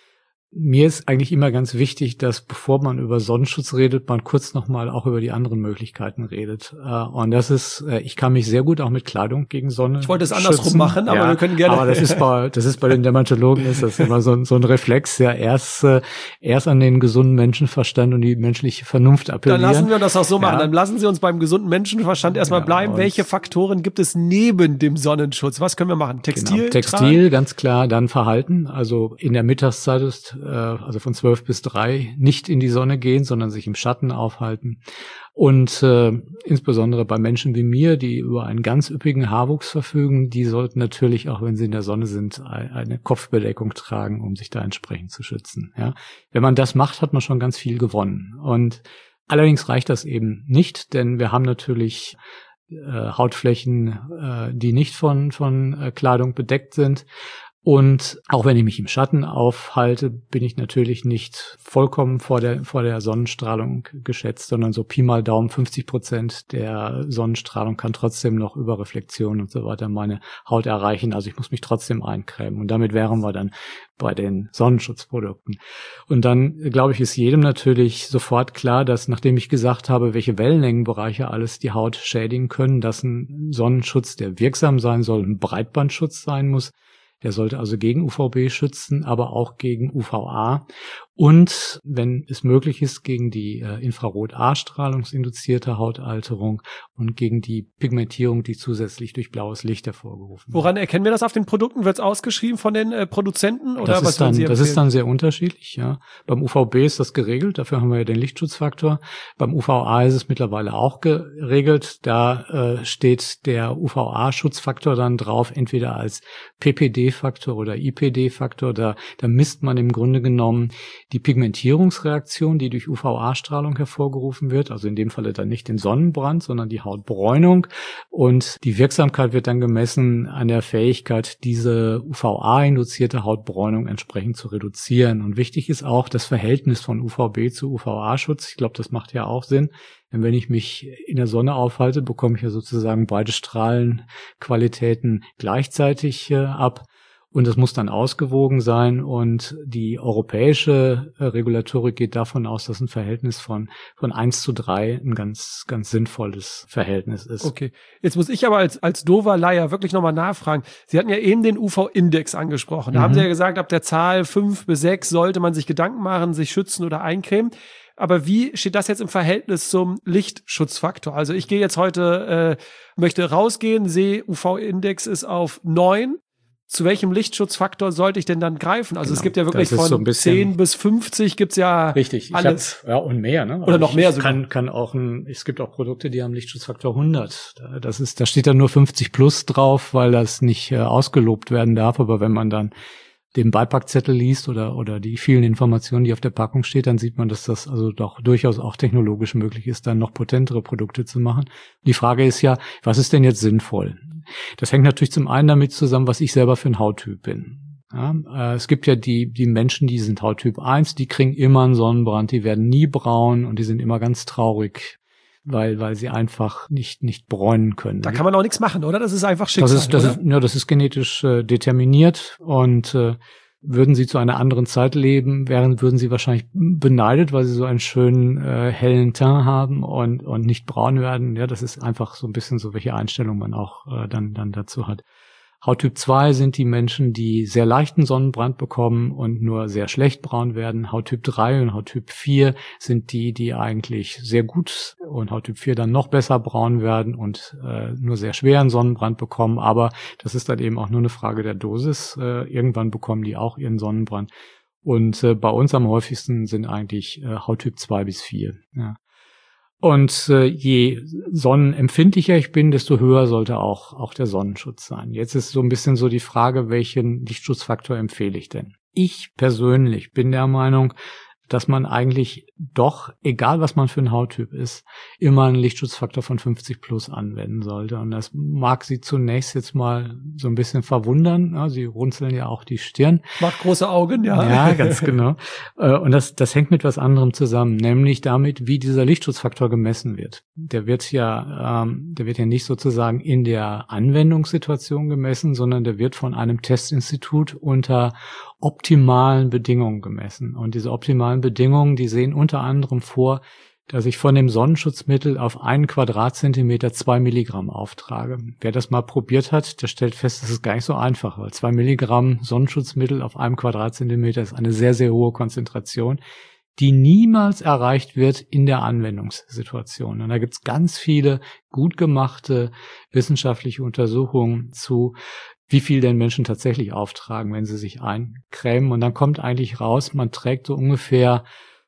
Speaker 1: Mir ist eigentlich immer ganz wichtig, dass bevor man über Sonnenschutz redet, man kurz nochmal auch über die anderen Möglichkeiten redet. Und das ist, ich kann mich sehr gut auch mit Kleidung gegen Sonne
Speaker 2: Ich wollte es andersrum machen, aber wir können gerne.
Speaker 1: Aber das ist bei den Dermatologen ist das immer so ein Reflex, ja, erst an den gesunden Menschenverstand und die menschliche Vernunft appellieren.
Speaker 2: Dann lassen wir das auch so machen. Dann lassen Sie uns beim gesunden Menschenverstand erstmal bleiben. Welche Faktoren gibt es neben dem Sonnenschutz? Was können wir machen? Textil,
Speaker 1: Textil, ganz klar, dann Verhalten. Also in der Mittagszeit ist also von 12 bis 3 nicht in die Sonne gehen, sondern sich im Schatten aufhalten. Und insbesondere bei Menschen wie mir, die über einen ganz üppigen Haarwuchs verfügen, die sollten natürlich, auch wenn sie in der Sonne sind, eine Kopfbedeckung tragen, um sich da entsprechend zu schützen. Ja. Wenn man das macht, hat man schon ganz viel gewonnen. Und allerdings reicht das eben nicht, denn wir haben natürlich Hautflächen, die nicht von Kleidung bedeckt sind. Und auch wenn ich mich im Schatten aufhalte, bin ich natürlich nicht vollkommen vor der Sonnenstrahlung geschätzt, sondern so Pi mal Daumen 50% der Sonnenstrahlung kann trotzdem noch über Reflexion und so weiter meine Haut erreichen. Also ich muss mich trotzdem eincremen. Und damit wären wir dann bei den Sonnenschutzprodukten. Und dann, glaube ich, ist jedem natürlich sofort klar, dass nachdem ich gesagt habe, welche Wellenlängenbereiche alles die Haut schädigen können, dass ein Sonnenschutz, der wirksam sein soll, ein Breitbandschutz sein muss. Der sollte also gegen UVB schützen, aber auch gegen UVA und, wenn es möglich ist, gegen die Infrarot-A-strahlungsinduzierte Hautalterung und gegen die Pigmentierung, die zusätzlich durch blaues Licht hervorgerufen wird.
Speaker 2: Woran erkennen wir das auf den Produkten? Wird es ausgeschrieben von den Produzenten? Oder
Speaker 1: das ist dann sehr unterschiedlich. Ja. Beim UVB ist das geregelt, dafür haben wir ja den Lichtschutzfaktor. Beim UVA ist es mittlerweile auch geregelt. Da steht der UVA-Schutzfaktor dann drauf, entweder als PPD-Faktor oder IPD-Faktor. Da misst man im Grunde genommen die Pigmentierungsreaktion, die durch UVA-Strahlung hervorgerufen wird, also in dem Falle dann nicht den Sonnenbrand, sondern die Hautbräunung. Und die Wirksamkeit wird dann gemessen an der Fähigkeit, diese UVA-induzierte Hautbräunung entsprechend zu reduzieren. Und wichtig ist auch das Verhältnis von UVB zu UVA-Schutz. Ich glaube, das macht ja auch Sinn. Denn wenn ich mich in der Sonne aufhalte, bekomme ich ja sozusagen beide Strahlenqualitäten gleichzeitig ab. Und das muss dann ausgewogen sein. Und die europäische Regulatorik geht davon aus, dass ein Verhältnis von 1:3 ein ganz, ganz sinnvolles Verhältnis ist.
Speaker 2: Okay. Jetzt muss ich aber als dover Laie wirklich nochmal nachfragen. Sie hatten ja eben den UV-Index angesprochen. Da haben Sie ja gesagt, ab der Zahl 5 bis 6 sollte man sich Gedanken machen, sich schützen oder eincremen. Aber wie steht das jetzt im Verhältnis zum Lichtschutzfaktor? Also ich gehe jetzt heute, möchte rausgehen, sehe UV-Index ist auf 9. Zu welchem Lichtschutzfaktor sollte ich denn dann greifen? Also es gibt ja wirklich von so 10 bis 50 gibt's ja
Speaker 1: richtig,
Speaker 2: alles.
Speaker 1: Ja, und mehr, ne?
Speaker 2: Oder noch mehr sogar.
Speaker 1: Kann auch es gibt auch Produkte, die haben Lichtschutzfaktor 100. Da steht dann nur 50 plus drauf, weil das nicht ausgelobt werden darf. Aber wenn man dann den Beipackzettel liest oder die vielen Informationen, die auf der Packung steht, dann sieht man, dass das also doch durchaus auch technologisch möglich ist, dann noch potentere Produkte zu machen. Die Frage ist ja, was ist denn jetzt sinnvoll? Das hängt natürlich zum einen damit zusammen, was ich selber für ein Hauttyp bin. Ja, es gibt ja die Menschen, die sind Hauttyp 1, die kriegen immer einen Sonnenbrand, die werden nie braun und die sind immer ganz traurig, weil sie einfach nicht bräunen können.
Speaker 2: Da kann man auch nichts machen, oder? Das ist einfach Schicksal.
Speaker 1: Das ist genetisch determiniert und würden sie zu einer anderen Zeit leben, würden sie wahrscheinlich beneidet, weil sie so einen schönen hellen Teint haben und nicht braun werden. Ja, das ist einfach so ein bisschen so, welche Einstellung man auch dann dazu hat. Hauttyp 2 sind die Menschen, die sehr leichten Sonnenbrand bekommen und nur sehr schlecht braun werden. Hauttyp 3 und Hauttyp 4 sind die eigentlich sehr gut und Hauttyp 4 dann noch besser braun werden und nur sehr schweren Sonnenbrand bekommen. Aber das ist dann eben auch nur eine Frage der Dosis. Irgendwann bekommen die auch ihren Sonnenbrand. Und bei uns am häufigsten sind eigentlich Hauttyp 2 bis 4. Ja. Und je sonnenempfindlicher ich bin, desto höher sollte auch der Sonnenschutz sein. Jetzt ist so ein bisschen so die Frage, welchen Lichtschutzfaktor empfehle ich denn? Ich persönlich bin der Meinung, dass man eigentlich doch, egal was man für ein Hauttyp ist, immer einen Lichtschutzfaktor von 50 plus anwenden sollte. Und das mag Sie zunächst jetzt mal so ein bisschen verwundern. Ja, Sie runzeln ja auch die Stirn.
Speaker 2: Macht große Augen, ja.
Speaker 1: Ja, ganz genau. Und das hängt mit was anderem zusammen, nämlich damit, wie dieser Lichtschutzfaktor gemessen wird. Der wird ja nicht sozusagen in der Anwendungssituation gemessen, sondern der wird von einem Testinstitut unter optimalen Bedingungen gemessen. Und diese optimalen Bedingungen, die sehen unter anderem vor, dass ich von dem Sonnenschutzmittel auf 1 Quadratzentimeter 2 Milligramm auftrage. Wer das mal probiert hat, der stellt fest, das ist gar nicht so einfach, weil 2 Milligramm Sonnenschutzmittel auf 1 Quadratzentimeter ist eine sehr, sehr hohe Konzentration, die niemals erreicht wird in der Anwendungssituation. Und da gibt's ganz viele gut gemachte wissenschaftliche Untersuchungen zu, wie viel denn Menschen tatsächlich auftragen, wenn sie sich eincremen. Und dann kommt eigentlich raus, man trägt so ungefähr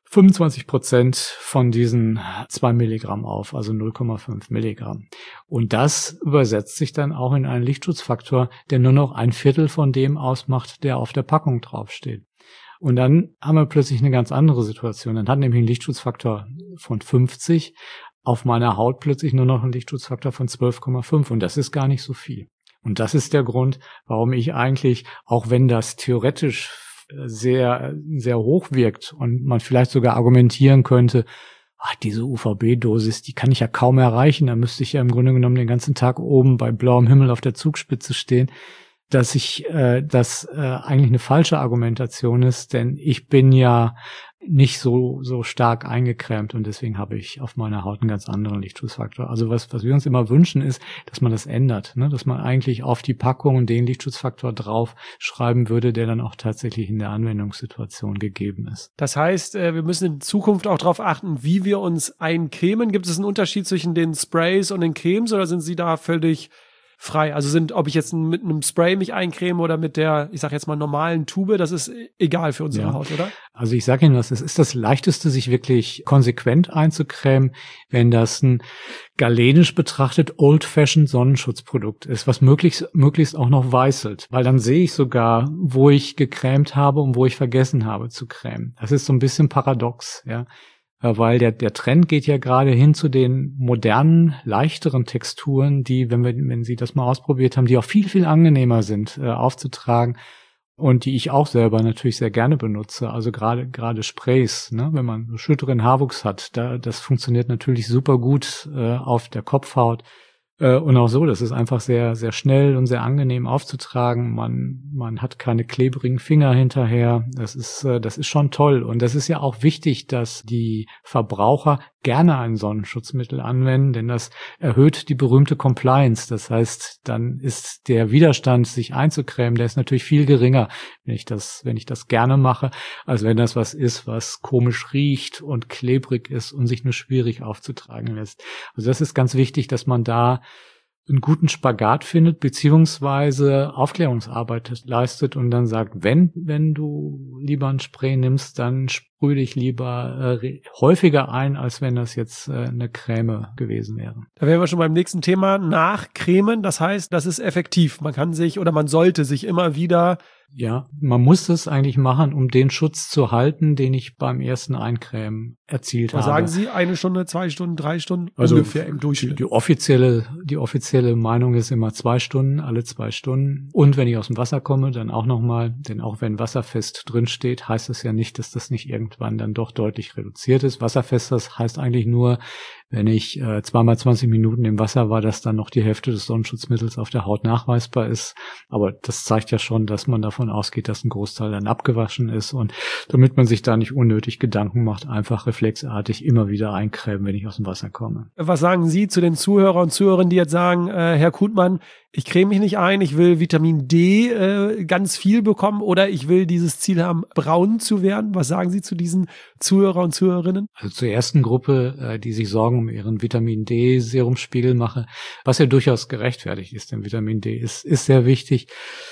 Speaker 1: 25% von diesen 2 Milligramm auf, also 0,5 Milligramm. Und das übersetzt sich dann auch in einen Lichtschutzfaktor, der nur noch 1/4 von dem ausmacht, der auf der Packung draufsteht. Und dann haben wir plötzlich eine ganz andere Situation. Dann hat nämlich ein Lichtschutzfaktor von 50 auf meiner Haut plötzlich nur noch einen Lichtschutzfaktor von 12,5. Und das ist gar nicht so viel. Und das ist der Grund, warum ich eigentlich, auch wenn das theoretisch sehr, sehr hoch wirkt und man vielleicht sogar argumentieren könnte, diese UVB-Dosis, die kann ich ja kaum erreichen, da müsste ich ja im Grunde genommen den ganzen Tag oben bei blauem Himmel auf der Zugspitze stehen, dass das eigentlich eine falsche Argumentation ist, denn ich bin ja nicht so stark eingecremt und deswegen habe ich auf meiner Haut einen ganz anderen Lichtschutzfaktor. Also was wir uns immer wünschen ist, dass man das ändert, ne? Dass man eigentlich auf die Packung den Lichtschutzfaktor drauf schreiben würde, der dann auch tatsächlich in der Anwendungssituation gegeben ist.
Speaker 2: Das heißt, wir müssen in Zukunft auch darauf achten, wie wir uns eincremen. Gibt es einen Unterschied zwischen den Sprays und den Cremes oder sind Sie da völlig frei? Also ob ich jetzt mit einem Spray mich eincreme oder mit der, ich sag jetzt mal, normalen Tube, das ist egal für unsere Haut, oder?
Speaker 1: Also ich sage Ihnen was, es ist das Leichteste, sich wirklich konsequent einzucremen, wenn das ein galenisch betrachtet old-fashioned Sonnenschutzprodukt ist, was möglichst auch noch weißelt, weil dann sehe ich sogar, wo ich gecremt habe und wo ich vergessen habe zu cremen. Das ist so ein bisschen paradox, ja. Weil der Trend geht ja gerade hin zu den modernen, leichteren Texturen, die, wenn Sie das mal ausprobiert haben, die auch viel, viel angenehmer sind aufzutragen und die ich auch selber natürlich sehr gerne benutze. Also gerade Sprays, ne? Wenn man so schütteren Haarwuchs hat, das funktioniert natürlich super gut auf der Kopfhaut. Und auch so, das ist einfach sehr, sehr schnell und sehr angenehm aufzutragen. Man hat keine klebrigen Finger hinterher. Das ist schon toll. Und das ist ja auch wichtig, dass die Verbraucher gerne ein Sonnenschutzmittel anwenden, denn das erhöht die berühmte Compliance. Das heißt, dann ist der Widerstand, sich einzucremen, der ist natürlich viel geringer, wenn ich das gerne mache, als wenn das was ist, was komisch riecht und klebrig ist und sich nur schwierig aufzutragen lässt. Also das ist ganz wichtig, dass man da einen guten Spagat findet, beziehungsweise Aufklärungsarbeit leistet und dann sagt, wenn du lieber ein Spray nimmst, dann sprüh dich lieber häufiger ein, als wenn das jetzt eine Creme gewesen wäre.
Speaker 2: Da wären wir schon beim nächsten Thema, nachcremen. Das heißt, das ist effektiv. Man kann sich oder man sollte sich immer wieder...
Speaker 1: Ja, man muss das eigentlich machen, um den Schutz zu halten, den ich beim ersten Eincremen erzielt habe.
Speaker 2: Sagen Sie 1 Stunde, 2 Stunden, 3 Stunden
Speaker 1: also
Speaker 2: ungefähr im Durchschnitt?
Speaker 1: Die offizielle Meinung ist immer 2 Stunden, alle 2 Stunden. Und wenn ich aus dem Wasser komme, dann auch nochmal, denn auch wenn wasserfest drin steht, heißt das ja nicht, dass das nicht irgendwann dann doch deutlich reduziert ist. Wasserfest, das heißt eigentlich nur, wenn ich 2 mal 20 Minuten im Wasser war, dass dann noch die Hälfte des Sonnenschutzmittels auf der Haut nachweisbar ist. Aber das zeigt ja schon, dass man davon ausgeht, dass ein Großteil dann abgewaschen ist. Und damit man sich da nicht unnötig Gedanken macht, einfach reflexartig immer wieder eincremen, wenn ich aus dem Wasser komme.
Speaker 2: Was sagen Sie zu den Zuhörern und Zuhörerinnen, die jetzt sagen, Herr Kutmann, ich creme mich nicht ein, ich will Vitamin D ganz viel bekommen oder ich will dieses Ziel haben, braun zu werden? Was sagen Sie zu diesen Zuhörer und Zuhörerinnen?
Speaker 1: Also zur ersten Gruppe, die sich Sorgen um ihren Vitamin D-Serumspiegel mache, was ja durchaus gerechtfertigt ist, denn Vitamin D ist sehr wichtig.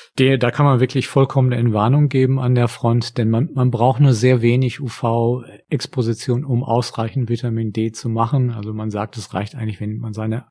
Speaker 1: Da kann man wirklich vollkommene Entwarnung geben an der Front, denn man braucht nur sehr wenig UV-Exposition, um ausreichend Vitamin D zu machen. Also man sagt, es reicht eigentlich, wenn man seine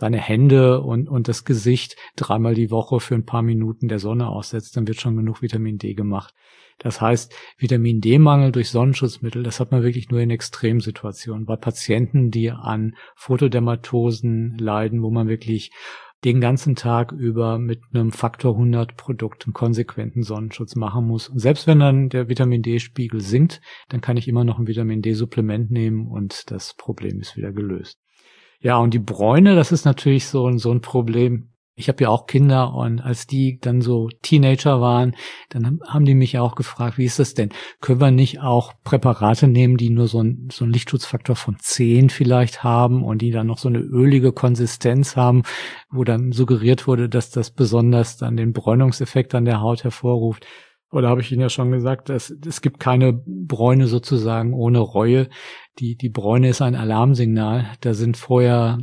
Speaker 1: Hände und das Gesicht 3-mal die Woche für ein paar Minuten der Sonne aussetzt, dann wird schon genug Vitamin D gemacht. Das heißt, Vitamin D-Mangel durch Sonnenschutzmittel, das hat man wirklich nur in Extremsituationen. Bei Patienten, die an Photodermatosen leiden, wo man wirklich den ganzen Tag über mit einem Faktor 100 Produkt einen konsequenten Sonnenschutz machen muss. Und selbst wenn dann der Vitamin D-Spiegel sinkt, dann kann ich immer noch ein Vitamin D-Supplement nehmen und das Problem ist wieder gelöst. Ja, und die Bräune, das ist natürlich so ein Problem. Ich habe ja auch Kinder und als die dann so Teenager waren, dann haben die mich auch gefragt, wie ist das denn? Können wir nicht auch Präparate nehmen, die nur so einen Lichtschutzfaktor von 10 vielleicht haben und die dann noch so eine ölige Konsistenz haben, wo dann suggeriert wurde, dass das besonders dann den Bräunungseffekt an der Haut hervorruft. Oder habe ich Ihnen ja schon gesagt, es gibt keine Bräune sozusagen ohne Reue. Die Bräune ist ein Alarmsignal. Da sind vorher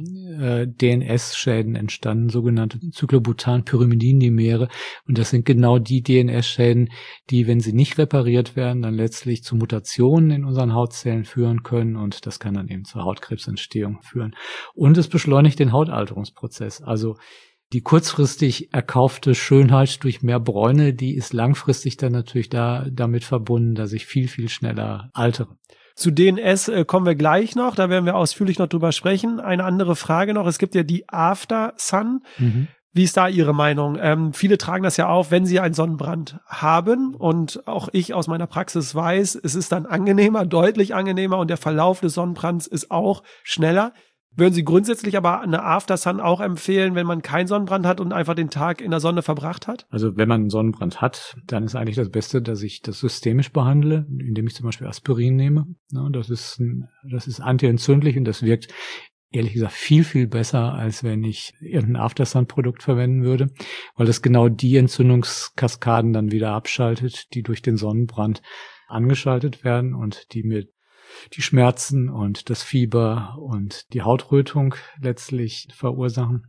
Speaker 1: DNS-Schäden entstanden, sogenannte Cyclobutan-Pyrimidin-Dimere. Und das sind genau die DNS-Schäden, die, wenn sie nicht repariert werden, dann letztlich zu Mutationen in unseren Hautzellen führen können. Und das kann dann eben zur Hautkrebsentstehung führen. Und es beschleunigt den Hautalterungsprozess. Also die kurzfristig erkaufte Schönheit durch mehr Bräune, die ist langfristig dann natürlich damit verbunden, dass ich viel, viel schneller altere.
Speaker 2: Zu DNS kommen wir gleich noch, da werden wir ausführlich noch drüber sprechen. Eine andere Frage noch, es gibt ja die After Sun. Wie ist da Ihre Meinung? Viele tragen das ja auf, wenn sie einen Sonnenbrand haben, und auch ich aus meiner Praxis weiß, es ist dann angenehmer, deutlich angenehmer, und der Verlauf des Sonnenbrands ist auch schneller. Würden Sie grundsätzlich aber eine After Sun auch empfehlen, wenn man keinen Sonnenbrand hat und einfach den Tag in der Sonne verbracht hat?
Speaker 1: Also wenn man einen Sonnenbrand hat, dann ist eigentlich das Beste, dass ich das systemisch behandle, indem ich zum Beispiel Aspirin nehme. Ja, das ist antientzündlich und das wirkt ehrlich gesagt viel, viel besser, als wenn ich irgendein After Sun Produkt verwenden würde, weil das genau die Entzündungskaskaden dann wieder abschaltet, die durch den Sonnenbrand angeschaltet werden und die mir die Schmerzen und das Fieber und die Hautrötung letztlich verursachen.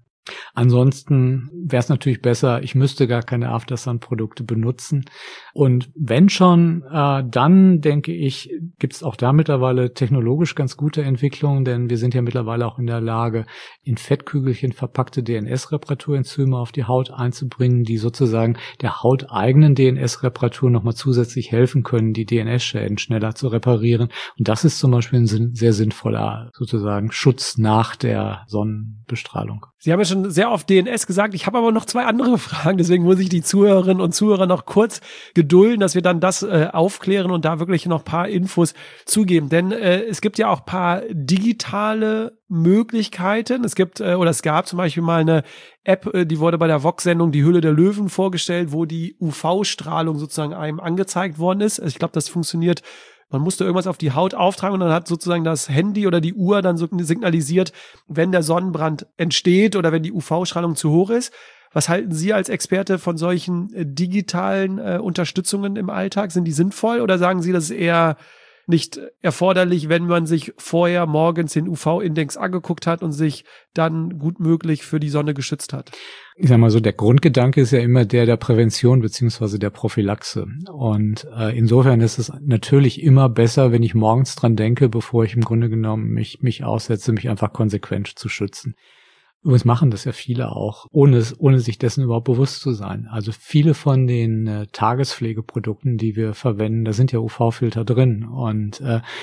Speaker 1: Ansonsten wäre es natürlich besser, ich müsste gar keine After Sun Produkte benutzen. Und wenn schon, dann denke ich, gibt es auch da mittlerweile technologisch ganz gute Entwicklungen, denn wir sind ja mittlerweile auch in der Lage, in Fettkügelchen verpackte DNS-Reparaturenzyme auf die Haut einzubringen, die sozusagen der hauteigenen DNS-Reparatur nochmal zusätzlich helfen können, die DNS-Schäden schneller zu reparieren. Und das ist zum Beispiel ein sehr sinnvoller sozusagen Schutz nach der Sonnenbestrahlung.
Speaker 2: Sie haben ja schon sehr oft DNS gesagt. Ich habe aber noch 2 andere Fragen. Deswegen muss ich die Zuhörerinnen und Zuhörer noch kurz gedulden, dass wir dann das aufklären und da wirklich noch ein paar Infos zugeben. Denn es gibt ja auch ein paar digitale Möglichkeiten. Es gab zum Beispiel mal eine App, die wurde bei der Vox-Sendung Die Höhle der Löwen vorgestellt, wo die UV-Strahlung sozusagen einem angezeigt worden ist. Ich glaube, das funktioniert. Man musste irgendwas auf die Haut auftragen und dann hat sozusagen das Handy oder die Uhr dann so signalisiert, wenn der Sonnenbrand entsteht oder wenn die UV-Strahlung zu hoch ist. Was halten Sie als Experte von solchen digitalen Unterstützungen im Alltag? Sind die sinnvoll oder sagen Sie, das ist eher nicht erforderlich, wenn man sich vorher morgens den UV-Index angeguckt hat und sich dann gut möglich für die Sonne geschützt hat?
Speaker 1: Ich sag mal so, der Grundgedanke ist ja immer der Prävention beziehungsweise der Prophylaxe. Und insofern ist es natürlich immer besser, wenn ich morgens dran denke, bevor ich im Grunde genommen mich aussetze, mich einfach konsequent zu schützen. Übrigens machen das ja viele auch, ohne sich dessen überhaupt bewusst zu sein. Also viele von den Tagespflegeprodukten, die wir verwenden, da sind ja UV-Filter drin. Und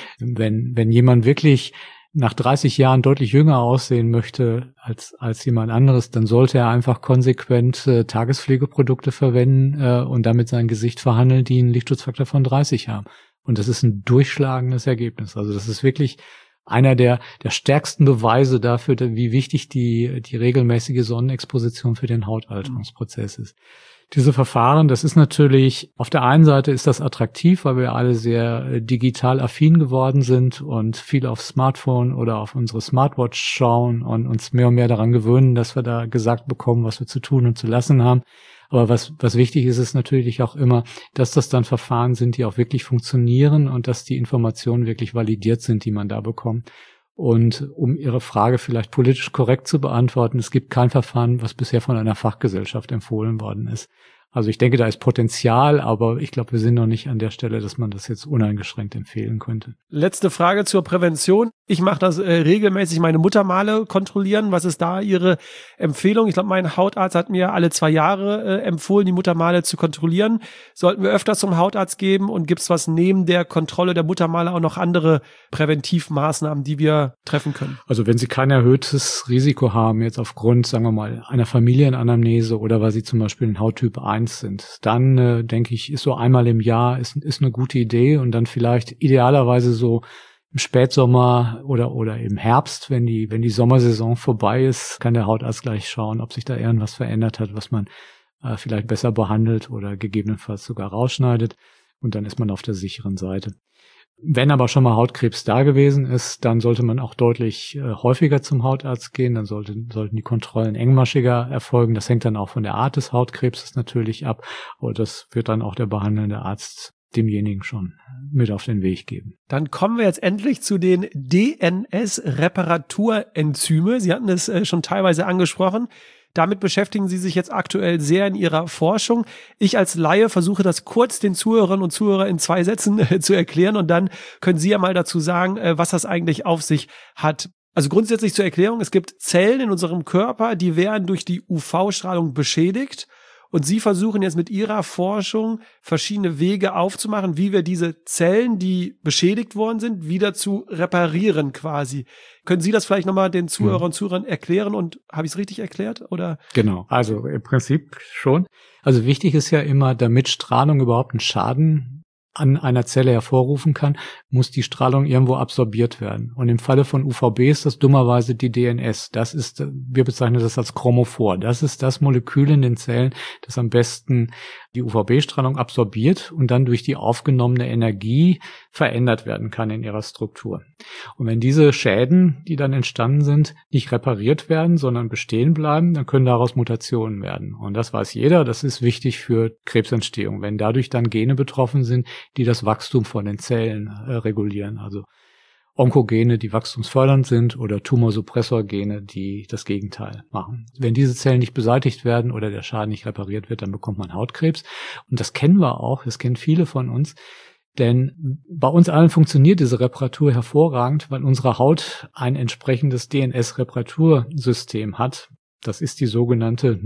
Speaker 1: wenn jemand wirklich nach 30 Jahren deutlich jünger aussehen möchte als jemand anderes, dann sollte er einfach konsequent Tagespflegeprodukte verwenden und damit sein Gesicht verhandeln, die einen Lichtschutzfaktor von 30 haben. Und das ist ein durchschlagendes Ergebnis. Also das ist wirklich einer der stärksten Beweise dafür, wie wichtig die regelmäßige Sonnenexposition für den Hautalterungsprozess ist. Diese Verfahren, das ist natürlich, auf der einen Seite ist das attraktiv, weil wir alle sehr digital affin geworden sind und viel aufs Smartphone oder auf unsere Smartwatch schauen und uns mehr und mehr daran gewöhnen, dass wir da gesagt bekommen, was wir zu tun und zu lassen haben. Aber was wichtig ist, ist natürlich auch immer, dass das dann Verfahren sind, die auch wirklich funktionieren und dass die Informationen wirklich validiert sind, die man da bekommt. Und um Ihre Frage vielleicht politisch korrekt zu beantworten, es gibt kein Verfahren, was bisher von einer Fachgesellschaft empfohlen worden ist. Also ich denke, da ist Potenzial, aber ich glaube, wir sind noch nicht an der Stelle, dass man das jetzt uneingeschränkt empfehlen könnte.
Speaker 2: Letzte Frage zur Prävention. Ich mache das regelmäßig, meine Muttermale kontrollieren. Was ist da Ihre Empfehlung? Ich glaube, mein Hautarzt hat mir alle 2 Jahre empfohlen, die Muttermale zu kontrollieren. Sollten wir öfter zum Hautarzt geben? Und gibt es was neben der Kontrolle der Muttermale auch noch andere Präventivmaßnahmen, die wir treffen können?
Speaker 1: Also wenn Sie kein erhöhtes Risiko haben, jetzt aufgrund, sagen wir mal, einer Familienanamnese oder weil Sie zum Beispiel ein Hauttyp 1 sind, dann denke ich, ist so einmal im Jahr ist eine gute Idee und dann vielleicht idealerweise so im Spätsommer oder im Herbst, wenn die Sommersaison vorbei ist, kann der Hautarzt gleich schauen, ob sich da irgendwas verändert hat, was man vielleicht besser behandelt oder gegebenenfalls sogar rausschneidet und dann ist man auf der sicheren Seite. Wenn aber schon mal Hautkrebs da gewesen ist, dann sollte man auch deutlich häufiger zum Hautarzt gehen. Dann sollten die Kontrollen engmaschiger erfolgen. Das hängt dann auch von der Art des Hautkrebses natürlich ab. Und das wird dann auch der behandelnde Arzt demjenigen schon mit auf den Weg geben.
Speaker 2: Dann kommen wir jetzt endlich zu den DNS-Reparaturenzyme. Sie hatten es schon teilweise angesprochen. Damit beschäftigen Sie sich jetzt aktuell sehr in Ihrer Forschung. Ich als Laie versuche das kurz den Zuhörerinnen und Zuhörern in 2 Sätzen zu erklären und dann können Sie ja mal dazu sagen, was das eigentlich auf sich hat. Also grundsätzlich zur Erklärung, es gibt Zellen in unserem Körper, die werden durch die UV-Strahlung beschädigt. Und Sie versuchen jetzt mit Ihrer Forschung verschiedene Wege aufzumachen, wie wir diese Zellen, die beschädigt worden sind, wieder zu reparieren quasi. Können Sie das vielleicht nochmal den Zuhörern und Zuhörern erklären? Und habe ich es richtig erklärt? Oder?
Speaker 1: Genau, also im Prinzip schon. Also wichtig ist ja immer, damit Strahlung überhaupt einen Schaden an einer Zelle hervorrufen kann, muss die Strahlung irgendwo absorbiert werden. Und im Falle von UVB ist das dummerweise die DNS. Wir bezeichnen das als Chromophor. Das ist das Molekül in den Zellen, das am besten die UVB-Strahlung absorbiert und dann durch die aufgenommene Energie verändert werden kann in ihrer Struktur. Und wenn diese Schäden, die dann entstanden sind, nicht repariert werden, sondern bestehen bleiben, dann können daraus Mutationen werden. Und das weiß jeder, das ist wichtig für Krebsentstehung, wenn dadurch dann Gene betroffen sind, die das Wachstum von den Zellen regulieren. Also Onkogene, die wachstumsfördernd sind, oder Tumorsuppressorgene, die das Gegenteil machen. Wenn diese Zellen nicht beseitigt werden oder der Schaden nicht repariert wird, dann bekommt man Hautkrebs. Und das kennen wir auch, das kennen viele von uns. Denn bei uns allen funktioniert diese Reparatur hervorragend, weil unsere Haut ein entsprechendes DNS-Reparatursystem hat. Das ist die sogenannte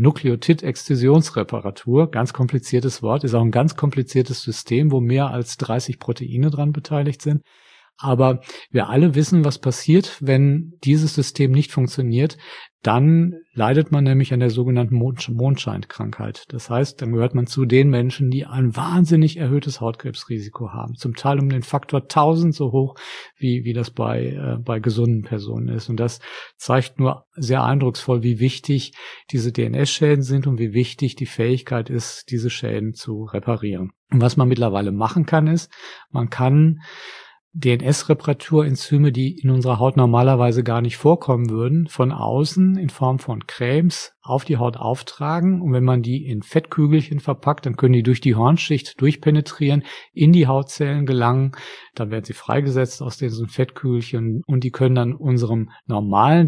Speaker 1: Nukleotid-Exzisionsreparatur. Ganz kompliziertes Wort, ist auch ein ganz kompliziertes System, wo mehr als 30 Proteine dran beteiligt sind. Aber wir alle wissen, was passiert, wenn dieses System nicht funktioniert. Dann leidet man nämlich an der sogenannten Mondscheinkrankheit. Das heißt, dann gehört man zu den Menschen, die ein wahnsinnig erhöhtes Hautkrebsrisiko haben. Zum Teil um den Faktor 1000 so hoch, wie das bei gesunden Personen ist. Und das zeigt nur sehr eindrucksvoll, wie wichtig diese DNS-Schäden sind und wie wichtig die Fähigkeit ist, diese Schäden zu reparieren. Und was man mittlerweile machen kann, ist, man kann DNS-Reparaturenzyme, die in unserer Haut normalerweise gar nicht vorkommen würden, von außen in Form von Cremes auf die Haut auftragen. Und wenn man die in Fettkügelchen verpackt, dann können die durch die Hornschicht durchpenetrieren, in die Hautzellen gelangen. Dann werden sie freigesetzt aus diesen Fettkügelchen und die können dann unserem normalen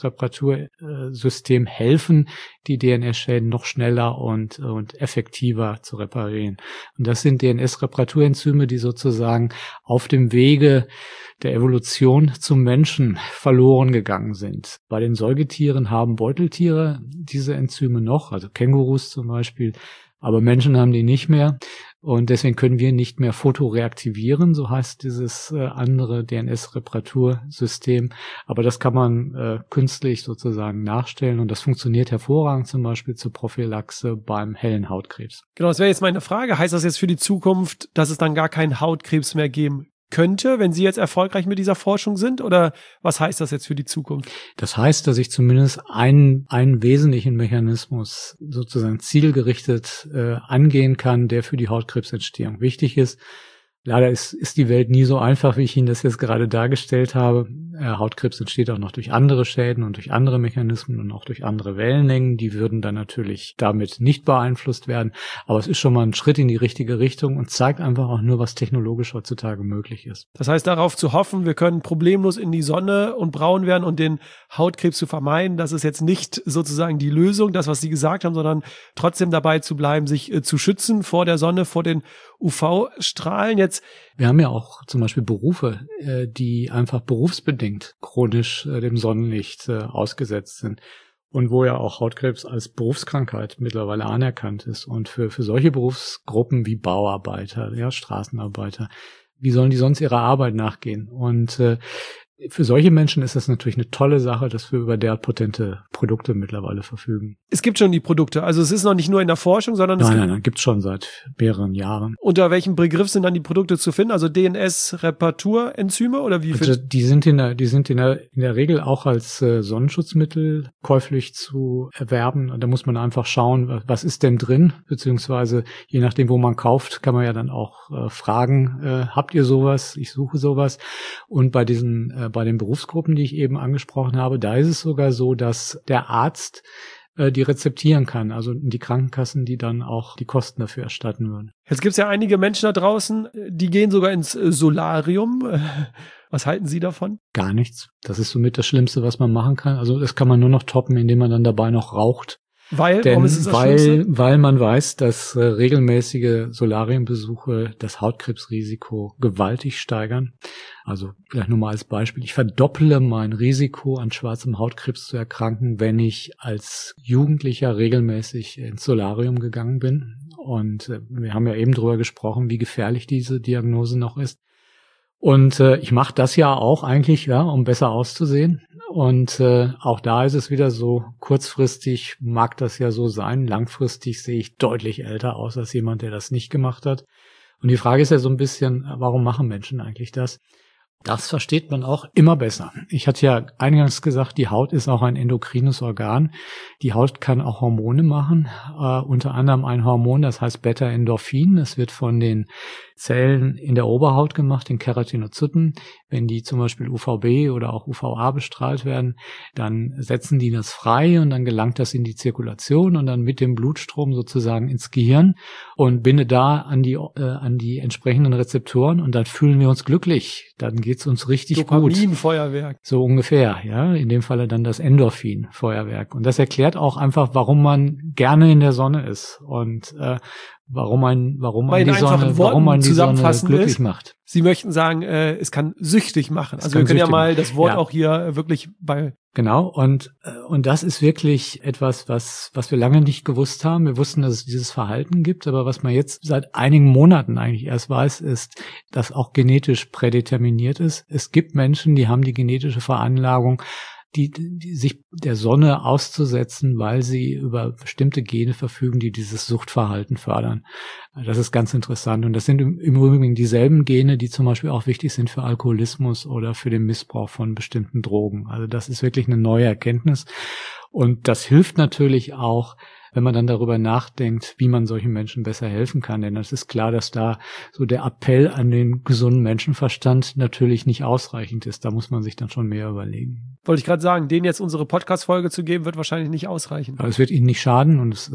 Speaker 1: DNS-Reparatursystem helfen, die DNS-Schäden noch schneller und effektiver zu reparieren. Und das sind DNS-Reparaturenzyme, die sozusagen auf dem Wege der Evolution zum Menschen verloren gegangen sind. Bei den Säugetieren haben Beuteltiere diese Enzyme noch, also Kängurus zum Beispiel, aber Menschen haben die nicht mehr. Und deswegen können wir nicht mehr photoreaktivieren, so heißt dieses andere DNS-Reparatursystem. Aber das kann man künstlich sozusagen nachstellen und das funktioniert hervorragend zum Beispiel zur Prophylaxe beim hellen Hautkrebs.
Speaker 2: Genau, das wäre jetzt meine Frage. Heißt das jetzt für die Zukunft, dass es dann gar keinen Hautkrebs mehr geben könnte, wenn Sie jetzt erfolgreich mit dieser Forschung sind? Oder was heißt das jetzt für die Zukunft?
Speaker 1: Das heißt, dass ich zumindest einen wesentlichen Mechanismus sozusagen zielgerichtet angehen kann, der für die Hautkrebsentstehung wichtig ist. Leider ist die Welt nie so einfach, wie ich Ihnen das jetzt gerade dargestellt habe. Hautkrebs entsteht auch noch durch andere Schäden und durch andere Mechanismen und auch durch andere Wellenlängen. Die würden dann natürlich damit nicht beeinflusst werden. Aber es ist schon mal ein Schritt in die richtige Richtung und zeigt einfach auch nur, was technologisch heutzutage möglich ist.
Speaker 2: Das heißt, darauf zu hoffen, wir können problemlos in die Sonne und braun werden und den Hautkrebs zu vermeiden, das ist jetzt nicht sozusagen die Lösung, das, was Sie gesagt haben, sondern trotzdem dabei zu bleiben, sich zu schützen vor der Sonne, vor den UV-Strahlen.
Speaker 1: Wir haben ja auch zum Beispiel Berufe, die einfach berufsbedingt chronisch dem Sonnenlicht ausgesetzt sind und wo ja auch Hautkrebs als Berufskrankheit mittlerweile anerkannt ist. Und für solche Berufsgruppen wie Bauarbeiter, ja, Straßenarbeiter, wie sollen die sonst ihrer Arbeit nachgehen? Und Für solche Menschen ist das natürlich eine tolle Sache, dass wir über derart potente Produkte mittlerweile verfügen.
Speaker 2: Es gibt schon die Produkte, also es ist noch nicht nur in der Forschung, sondern
Speaker 1: Nein, gibt's schon seit mehreren Jahren.
Speaker 2: Unter welchem Begriff sind dann die Produkte zu finden? Also DNS-Reparaturenzyme oder wie?
Speaker 1: Also die sind in der Regel auch als Sonnenschutzmittel käuflich zu erwerben. Und da muss man einfach schauen, was ist denn drin, beziehungsweise je nachdem, wo man kauft, kann man ja dann auch fragen, habt ihr sowas? Ich suche sowas. Und bei den Berufsgruppen, die ich eben angesprochen habe, da ist es sogar so, dass der Arzt die rezeptieren kann, also die Krankenkassen, die dann auch die Kosten dafür erstatten würden.
Speaker 2: Jetzt gibt es ja einige Menschen da draußen, die gehen sogar ins Solarium. Was halten Sie davon?
Speaker 1: Gar nichts. Das ist somit das Schlimmste, was man machen kann. Also das kann man nur noch toppen, indem man dann dabei noch raucht.
Speaker 2: Warum ist es das Schlimmste?
Speaker 1: Weil man weiß, dass regelmäßige Solariumbesuche das Hautkrebsrisiko gewaltig steigern. Also vielleicht nur mal als Beispiel. Ich verdopple mein Risiko, an schwarzem Hautkrebs zu erkranken, wenn ich als Jugendlicher regelmäßig ins Solarium gegangen bin. Und wir haben ja eben drüber gesprochen, wie gefährlich diese Diagnose noch ist. Und ich mache das ja auch eigentlich, ja, um besser auszusehen. Und auch da ist es wieder so, kurzfristig mag das ja so sein, langfristig sehe ich deutlich älter aus als jemand, der das nicht gemacht hat. Und die Frage ist ja so ein bisschen, warum machen Menschen eigentlich das? Das versteht man auch immer besser. Ich hatte ja eingangs gesagt, die Haut ist auch ein endokrines Organ. Die Haut kann auch Hormone machen, unter anderem ein Hormon, das heißt Beta-Endorphin. Das wird von den Zellen in der Oberhaut gemacht, den Keratinozyten. Wenn die zum Beispiel UVB oder auch UVA bestrahlt werden, dann setzen die das frei und dann gelangt das in die Zirkulation und dann mit dem Blutstrom sozusagen ins Gehirn und bindet da an die entsprechenden Rezeptoren und dann fühlen wir uns glücklich. Dann geht's uns richtig gut.
Speaker 2: Dopaminfeuerwerk.
Speaker 1: So ungefähr, ja. In dem Falle dann das Endorphin-Feuerwerk. Und das erklärt auch einfach, warum man gerne in der Sonne ist und warum man die Sonne glücklich macht.
Speaker 2: Sie möchten sagen, es kann süchtig machen. Also wir können ja mal das Wort auch hier wirklich bei...
Speaker 1: Genau, und das ist wirklich etwas, was wir lange nicht gewusst haben. Wir wussten, dass es dieses Verhalten gibt, aber was man jetzt seit einigen Monaten eigentlich erst weiß, ist, dass auch genetisch prädeterminiert ist. Es gibt Menschen, die haben die genetische Veranlagung, die sich der Sonne auszusetzen, weil sie über bestimmte Gene verfügen, die dieses Suchtverhalten fördern. Das ist ganz interessant. Und das sind im Übrigen dieselben Gene, die zum Beispiel auch wichtig sind für Alkoholismus oder für den Missbrauch von bestimmten Drogen. Also das ist wirklich eine neue Erkenntnis. Und das hilft natürlich auch, wenn man dann darüber nachdenkt, wie man solchen Menschen besser helfen kann. Denn es ist klar, dass da so der Appell an den gesunden Menschenverstand natürlich nicht ausreichend ist. Da muss man sich dann schon mehr überlegen.
Speaker 2: Wollte ich gerade sagen, denen jetzt unsere Podcast-Folge zu geben, wird wahrscheinlich nicht ausreichen.
Speaker 1: Aber es wird ihnen nicht schaden und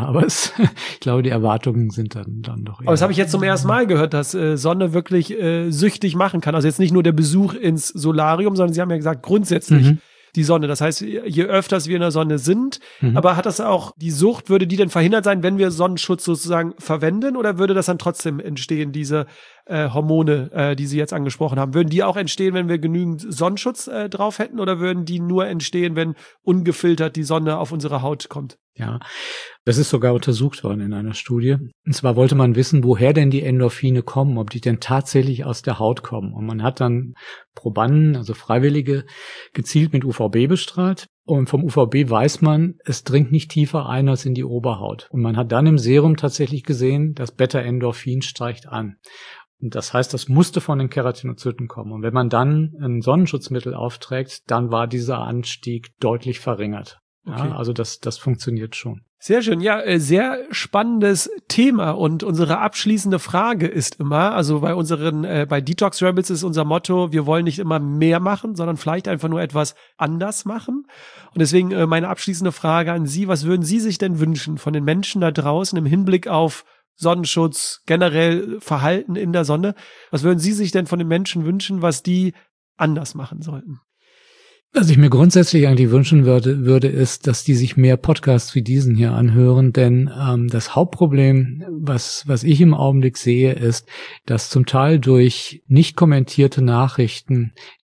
Speaker 1: ich glaube, die Erwartungen sind dann doch eher.
Speaker 2: Aber das habe ich jetzt zum ersten Mal gehört, dass Sonne wirklich süchtig machen kann. Also jetzt nicht nur der Besuch ins Solarium, sondern Sie haben ja gesagt, grundsätzlich die Sonne. Das heißt, je öfters wir in der Sonne sind, aber hat das auch die Sucht, würde die denn verhindert sein, wenn wir Sonnenschutz sozusagen verwenden, oder würde das dann trotzdem entstehen, diese Hormone, die Sie jetzt angesprochen haben? Würden die auch entstehen, wenn wir genügend Sonnenschutz drauf hätten, oder würden die nur entstehen, wenn ungefiltert die Sonne auf unsere Haut kommt?
Speaker 1: Ja, das ist sogar untersucht worden in einer Studie. Und zwar wollte man wissen, woher denn die Endorphine kommen, ob die denn tatsächlich aus der Haut kommen. Und man hat dann Probanden, also Freiwillige, gezielt mit UVB bestrahlt. Und vom UVB weiß man, es dringt nicht tiefer ein als in die Oberhaut. Und man hat dann im Serum tatsächlich gesehen, das Beta-Endorphin steigt an. Und das heißt, das musste von den Keratinozyten kommen. Und wenn man dann ein Sonnenschutzmittel aufträgt, dann war dieser Anstieg deutlich verringert. Okay. Ja, also das funktioniert schon.
Speaker 2: Sehr schön. Ja, sehr spannendes Thema. Und unsere abschließende Frage ist immer, also bei Detox Rebels ist unser Motto, wir wollen nicht immer mehr machen, sondern vielleicht einfach nur etwas anders machen. Und deswegen meine abschließende Frage an Sie, was würden Sie sich denn wünschen von den Menschen da draußen im Hinblick auf Sonnenschutz, generell Verhalten in der Sonne? Was würden Sie sich denn von den Menschen wünschen, was die anders machen sollten?
Speaker 1: Was ich mir grundsätzlich eigentlich wünschen würde, ist, dass die sich mehr Podcasts wie diesen hier anhören, denn das Hauptproblem, was ich im Augenblick sehe, ist, dass zum Teil durch nicht kommentierte Nachrichten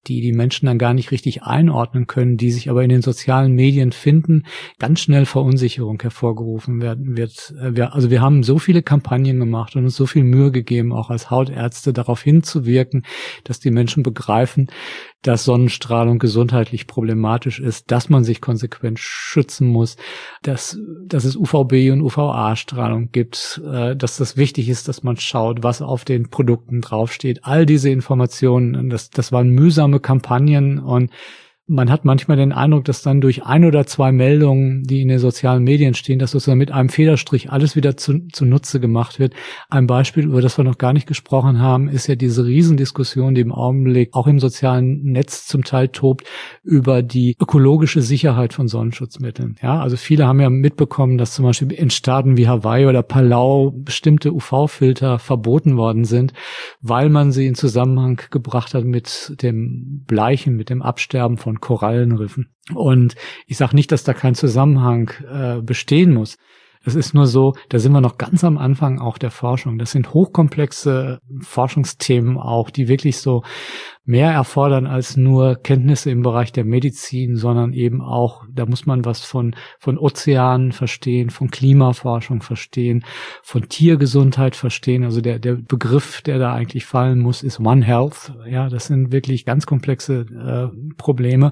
Speaker 1: die die Menschen dann gar nicht richtig einordnen können, die sich aber in den sozialen Medien finden, ganz schnell Verunsicherung hervorgerufen werden wird. Also wir haben so viele Kampagnen gemacht und uns so viel Mühe gegeben, auch als Hautärzte darauf hinzuwirken, dass die Menschen begreifen, dass Sonnenstrahlung gesundheitlich problematisch ist, dass man sich konsequent schützen muss, dass es UVB- und UVA-Strahlung gibt, dass das wichtig ist, dass man schaut, was auf den Produkten draufsteht. All diese Informationen, das waren mühsame Kampagnen und man hat manchmal den Eindruck, dass dann durch 1 oder 2 Meldungen, die in den sozialen Medien stehen, dass sozusagen mit einem Federstrich alles wieder zunutze gemacht wird. Ein Beispiel, über das wir noch gar nicht gesprochen haben, ist ja diese Riesendiskussion, die im Augenblick auch im sozialen Netz zum Teil tobt, über die ökologische Sicherheit von Sonnenschutzmitteln. Ja, also viele haben ja mitbekommen, dass zum Beispiel in Staaten wie Hawaii oder Palau bestimmte UV-Filter verboten worden sind, weil man sie in Zusammenhang gebracht hat mit dem Bleichen, mit dem Absterben von Korallenriffen. Und ich sage nicht, dass da kein Zusammenhang bestehen muss. Es ist nur so, da sind wir noch ganz am Anfang auch der Forschung. Das sind hochkomplexe Forschungsthemen auch, die wirklich so mehr erfordern als nur Kenntnisse im Bereich der Medizin, sondern eben auch, da muss man was von Ozeanen verstehen, von Klimaforschung verstehen, von Tiergesundheit verstehen. Also der Begriff, der da eigentlich fallen muss, ist One Health. Ja, das sind wirklich ganz komplexe Probleme.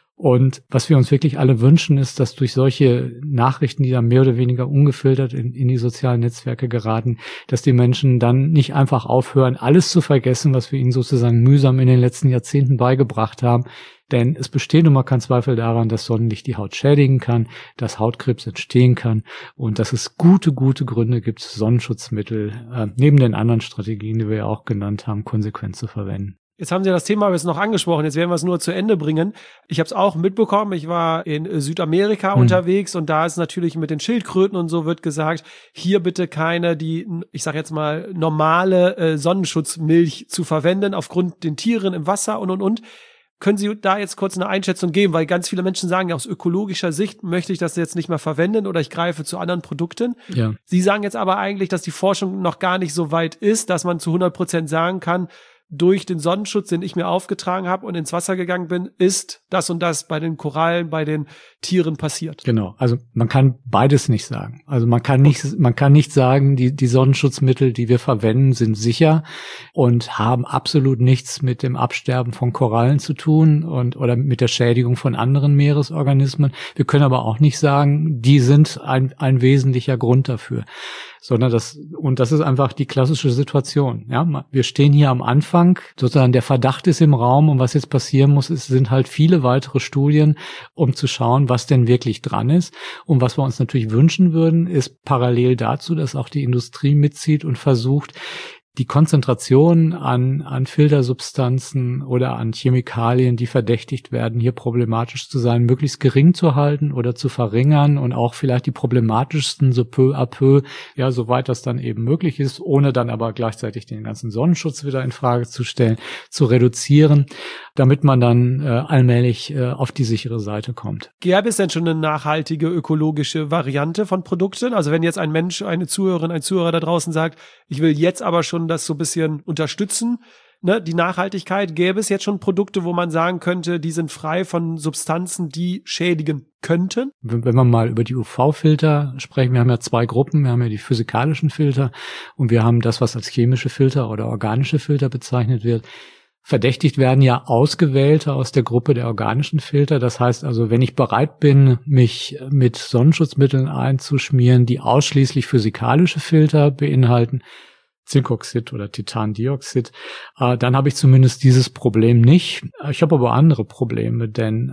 Speaker 1: Und was wir uns wirklich alle wünschen, ist, dass durch solche Nachrichten, die dann mehr oder weniger ungefiltert in die sozialen Netzwerke geraten, dass die Menschen dann nicht einfach aufhören, alles zu vergessen, was wir ihnen sozusagen mühsam in den letzten Jahrzehnten beigebracht haben. Denn es besteht nun mal kein Zweifel daran, dass Sonnenlicht die Haut schädigen kann, dass Hautkrebs entstehen kann und dass es gute Gründe gibt, Sonnenschutzmittel neben den anderen Strategien, die wir ja auch genannt haben, konsequent zu verwenden.
Speaker 2: Jetzt haben Sie das Thema jetzt noch angesprochen, jetzt werden wir es nur zu Ende bringen. Ich habe es auch mitbekommen, ich war in Südamerika unterwegs und da ist natürlich mit den Schildkröten und so wird gesagt, hier bitte keine, ich sage jetzt mal, normale Sonnenschutzmilch zu verwenden aufgrund den Tieren im Wasser und. Können Sie da jetzt kurz eine Einschätzung geben? Weil ganz viele Menschen sagen ja, aus ökologischer Sicht möchte ich das jetzt nicht mehr verwenden oder ich greife zu anderen Produkten. Ja. Sie sagen jetzt aber eigentlich, dass die Forschung noch gar nicht so weit ist, dass man zu 100% sagen kann, durch den Sonnenschutz, den ich mir aufgetragen habe und ins Wasser gegangen bin, ist das und das bei den Korallen, bei den Tieren passiert.
Speaker 1: Genau, also man kann beides nicht sagen. Also man kann nicht sagen, die Sonnenschutzmittel, die wir verwenden, sind sicher und haben absolut nichts mit dem Absterben von Korallen zu tun oder mit der Schädigung von anderen Meeresorganismen. Wir können aber auch nicht sagen, die sind ein wesentlicher Grund dafür. Sondern das ist einfach die klassische Situation. Ja, wir stehen hier am Anfang, sozusagen der Verdacht ist im Raum und was jetzt passieren muss, sind halt viele weitere Studien, um zu schauen, was denn wirklich dran ist. Und was wir uns natürlich wünschen würden, ist parallel dazu, dass auch die Industrie mitzieht und versucht, die Konzentration an Filtersubstanzen oder an Chemikalien, die verdächtigt werden, hier problematisch zu sein, möglichst gering zu halten oder zu verringern und auch vielleicht die problematischsten so peu à peu, ja, soweit das dann eben möglich ist, ohne dann aber gleichzeitig den ganzen Sonnenschutz wieder in Frage zu stellen, zu reduzieren, damit man dann allmählich auf die sichere Seite kommt.
Speaker 2: Gäbe es denn schon eine nachhaltige ökologische Variante von Produkten? Also wenn jetzt ein Mensch, eine Zuhörerin, ein Zuhörer da draußen sagt, ich will jetzt aber schon das so ein bisschen unterstützen, ne, die Nachhaltigkeit, gäbe es jetzt schon Produkte, wo man sagen könnte, die sind frei von Substanzen, die schädigen könnten?
Speaker 1: Wenn wir mal über die UV-Filter sprechen, wir haben ja 2 Gruppen, wir haben ja die physikalischen Filter und wir haben das, was als chemische Filter oder organische Filter bezeichnet wird. Verdächtigt werden ja Ausgewählte aus der Gruppe der organischen Filter. Das heißt also, wenn ich bereit bin, mich mit Sonnenschutzmitteln einzuschmieren, die ausschließlich physikalische Filter beinhalten, Zinkoxid oder Titandioxid, dann habe ich zumindest dieses Problem nicht. Ich habe aber andere Probleme, denn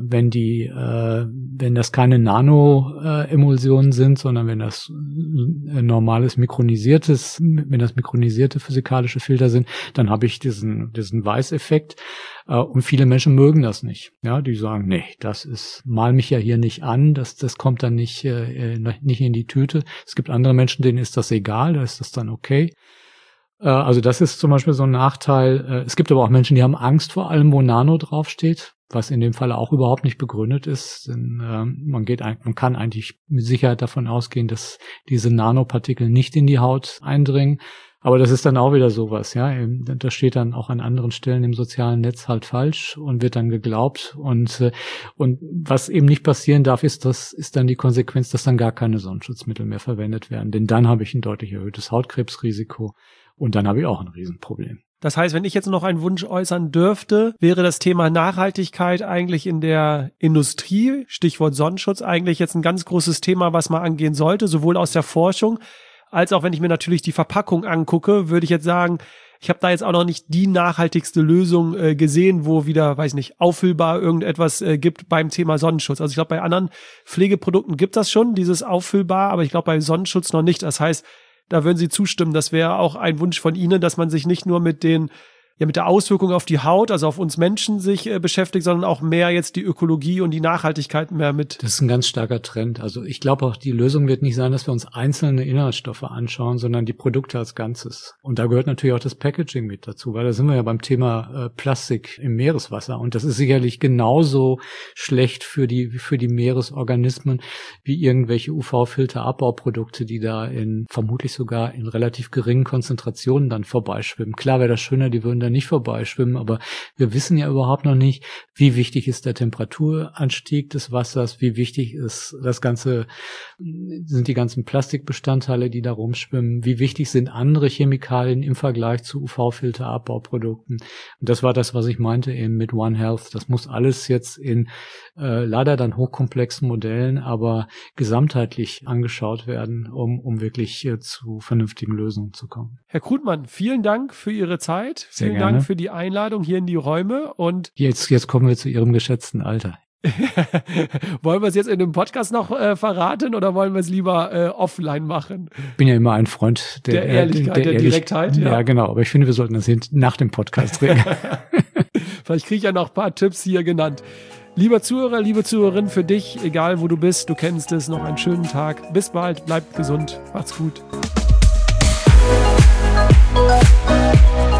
Speaker 1: wenn das keine Nanoemulsionen sind, sondern wenn das mikronisierte physikalische Filter sind, dann habe ich diesen Weißeffekt. Und viele Menschen mögen das nicht. Ja, die sagen, nee, mal mich ja hier nicht an, das kommt dann nicht in die Tüte. Es gibt andere Menschen, denen ist das egal, da ist das dann okay. Also das ist zum Beispiel so ein Nachteil. Es gibt aber auch Menschen, die haben Angst vor allem, wo Nano draufsteht, was in dem Fall auch überhaupt nicht begründet ist. Denn man kann eigentlich mit Sicherheit davon ausgehen, dass diese Nanopartikel nicht in die Haut eindringen. Aber das ist dann auch wieder sowas, ja. Das steht dann auch an anderen Stellen im sozialen Netz halt falsch und wird dann geglaubt. Und was eben nicht passieren darf, ist dann die Konsequenz, dass dann gar keine Sonnenschutzmittel mehr verwendet werden. Denn dann habe ich ein deutlich erhöhtes Hautkrebsrisiko und dann habe ich auch ein Riesenproblem.
Speaker 2: Das heißt, wenn ich jetzt noch einen Wunsch äußern dürfte, wäre das Thema Nachhaltigkeit eigentlich in der Industrie, Stichwort Sonnenschutz, eigentlich jetzt ein ganz großes Thema, was man angehen sollte, sowohl aus der Forschung, als auch wenn ich mir natürlich die Verpackung angucke, würde ich jetzt sagen, ich habe da jetzt auch noch nicht die nachhaltigste Lösung gesehen, wo wieder, weiß nicht, auffüllbar irgendetwas gibt beim Thema Sonnenschutz. Also ich glaube, bei anderen Pflegeprodukten gibt das schon, dieses auffüllbar, aber ich glaube, bei Sonnenschutz noch nicht. Das heißt, da würden Sie zustimmen, das wäre auch ein Wunsch von Ihnen, dass man sich nicht nur mit der Auswirkung auf die Haut, also auf uns Menschen sich beschäftigt, sondern auch mehr jetzt die Ökologie und die Nachhaltigkeit mehr mit.
Speaker 1: Das ist ein ganz starker Trend. Also ich glaube auch, die Lösung wird nicht sein, dass wir uns einzelne Inhaltsstoffe anschauen, sondern die Produkte als Ganzes. Und da gehört natürlich auch das Packaging mit dazu, weil da sind wir ja beim Thema Plastik im Meereswasser. Und das ist sicherlich genauso schlecht für die Meeresorganismen wie irgendwelche UV-Filter-Abbauprodukte, die da vermutlich sogar in relativ geringen Konzentrationen dann vorbeischwimmen. Klar wäre das schöner, die würden da nicht vorbeischwimmen, aber wir wissen ja überhaupt noch nicht, wie wichtig ist der Temperaturanstieg des Wassers, wie wichtig ist sind die ganzen Plastikbestandteile, die da rumschwimmen, wie wichtig sind andere Chemikalien im Vergleich zu UV-Filter-Abbauprodukten. Und das war das, was ich meinte eben mit One Health. Das muss alles jetzt in leider dann hochkomplexen Modellen, aber gesamtheitlich angeschaut werden, um wirklich zu vernünftigen Lösungen zu kommen.
Speaker 2: Herr Krutmann, vielen Dank für Ihre Zeit. Vielen Dank für die Einladung hier in die Räume und
Speaker 1: jetzt kommen wir zu Ihrem geschätzten Alter.
Speaker 2: Wollen wir es jetzt in dem Podcast noch verraten oder wollen wir es lieber offline machen?
Speaker 1: Ich bin ja immer ein Freund der
Speaker 2: Ehrlichkeit, der Direktheit.
Speaker 1: Ja, genau. Aber ich finde, wir sollten das nach dem Podcast regeln.
Speaker 2: Vielleicht kriege ich ja noch ein paar Tipps hier genannt. Lieber Zuhörer, liebe Zuhörerin, für dich, egal wo du bist, du kennst es, noch einen schönen Tag. Bis bald, bleibt gesund, macht's gut.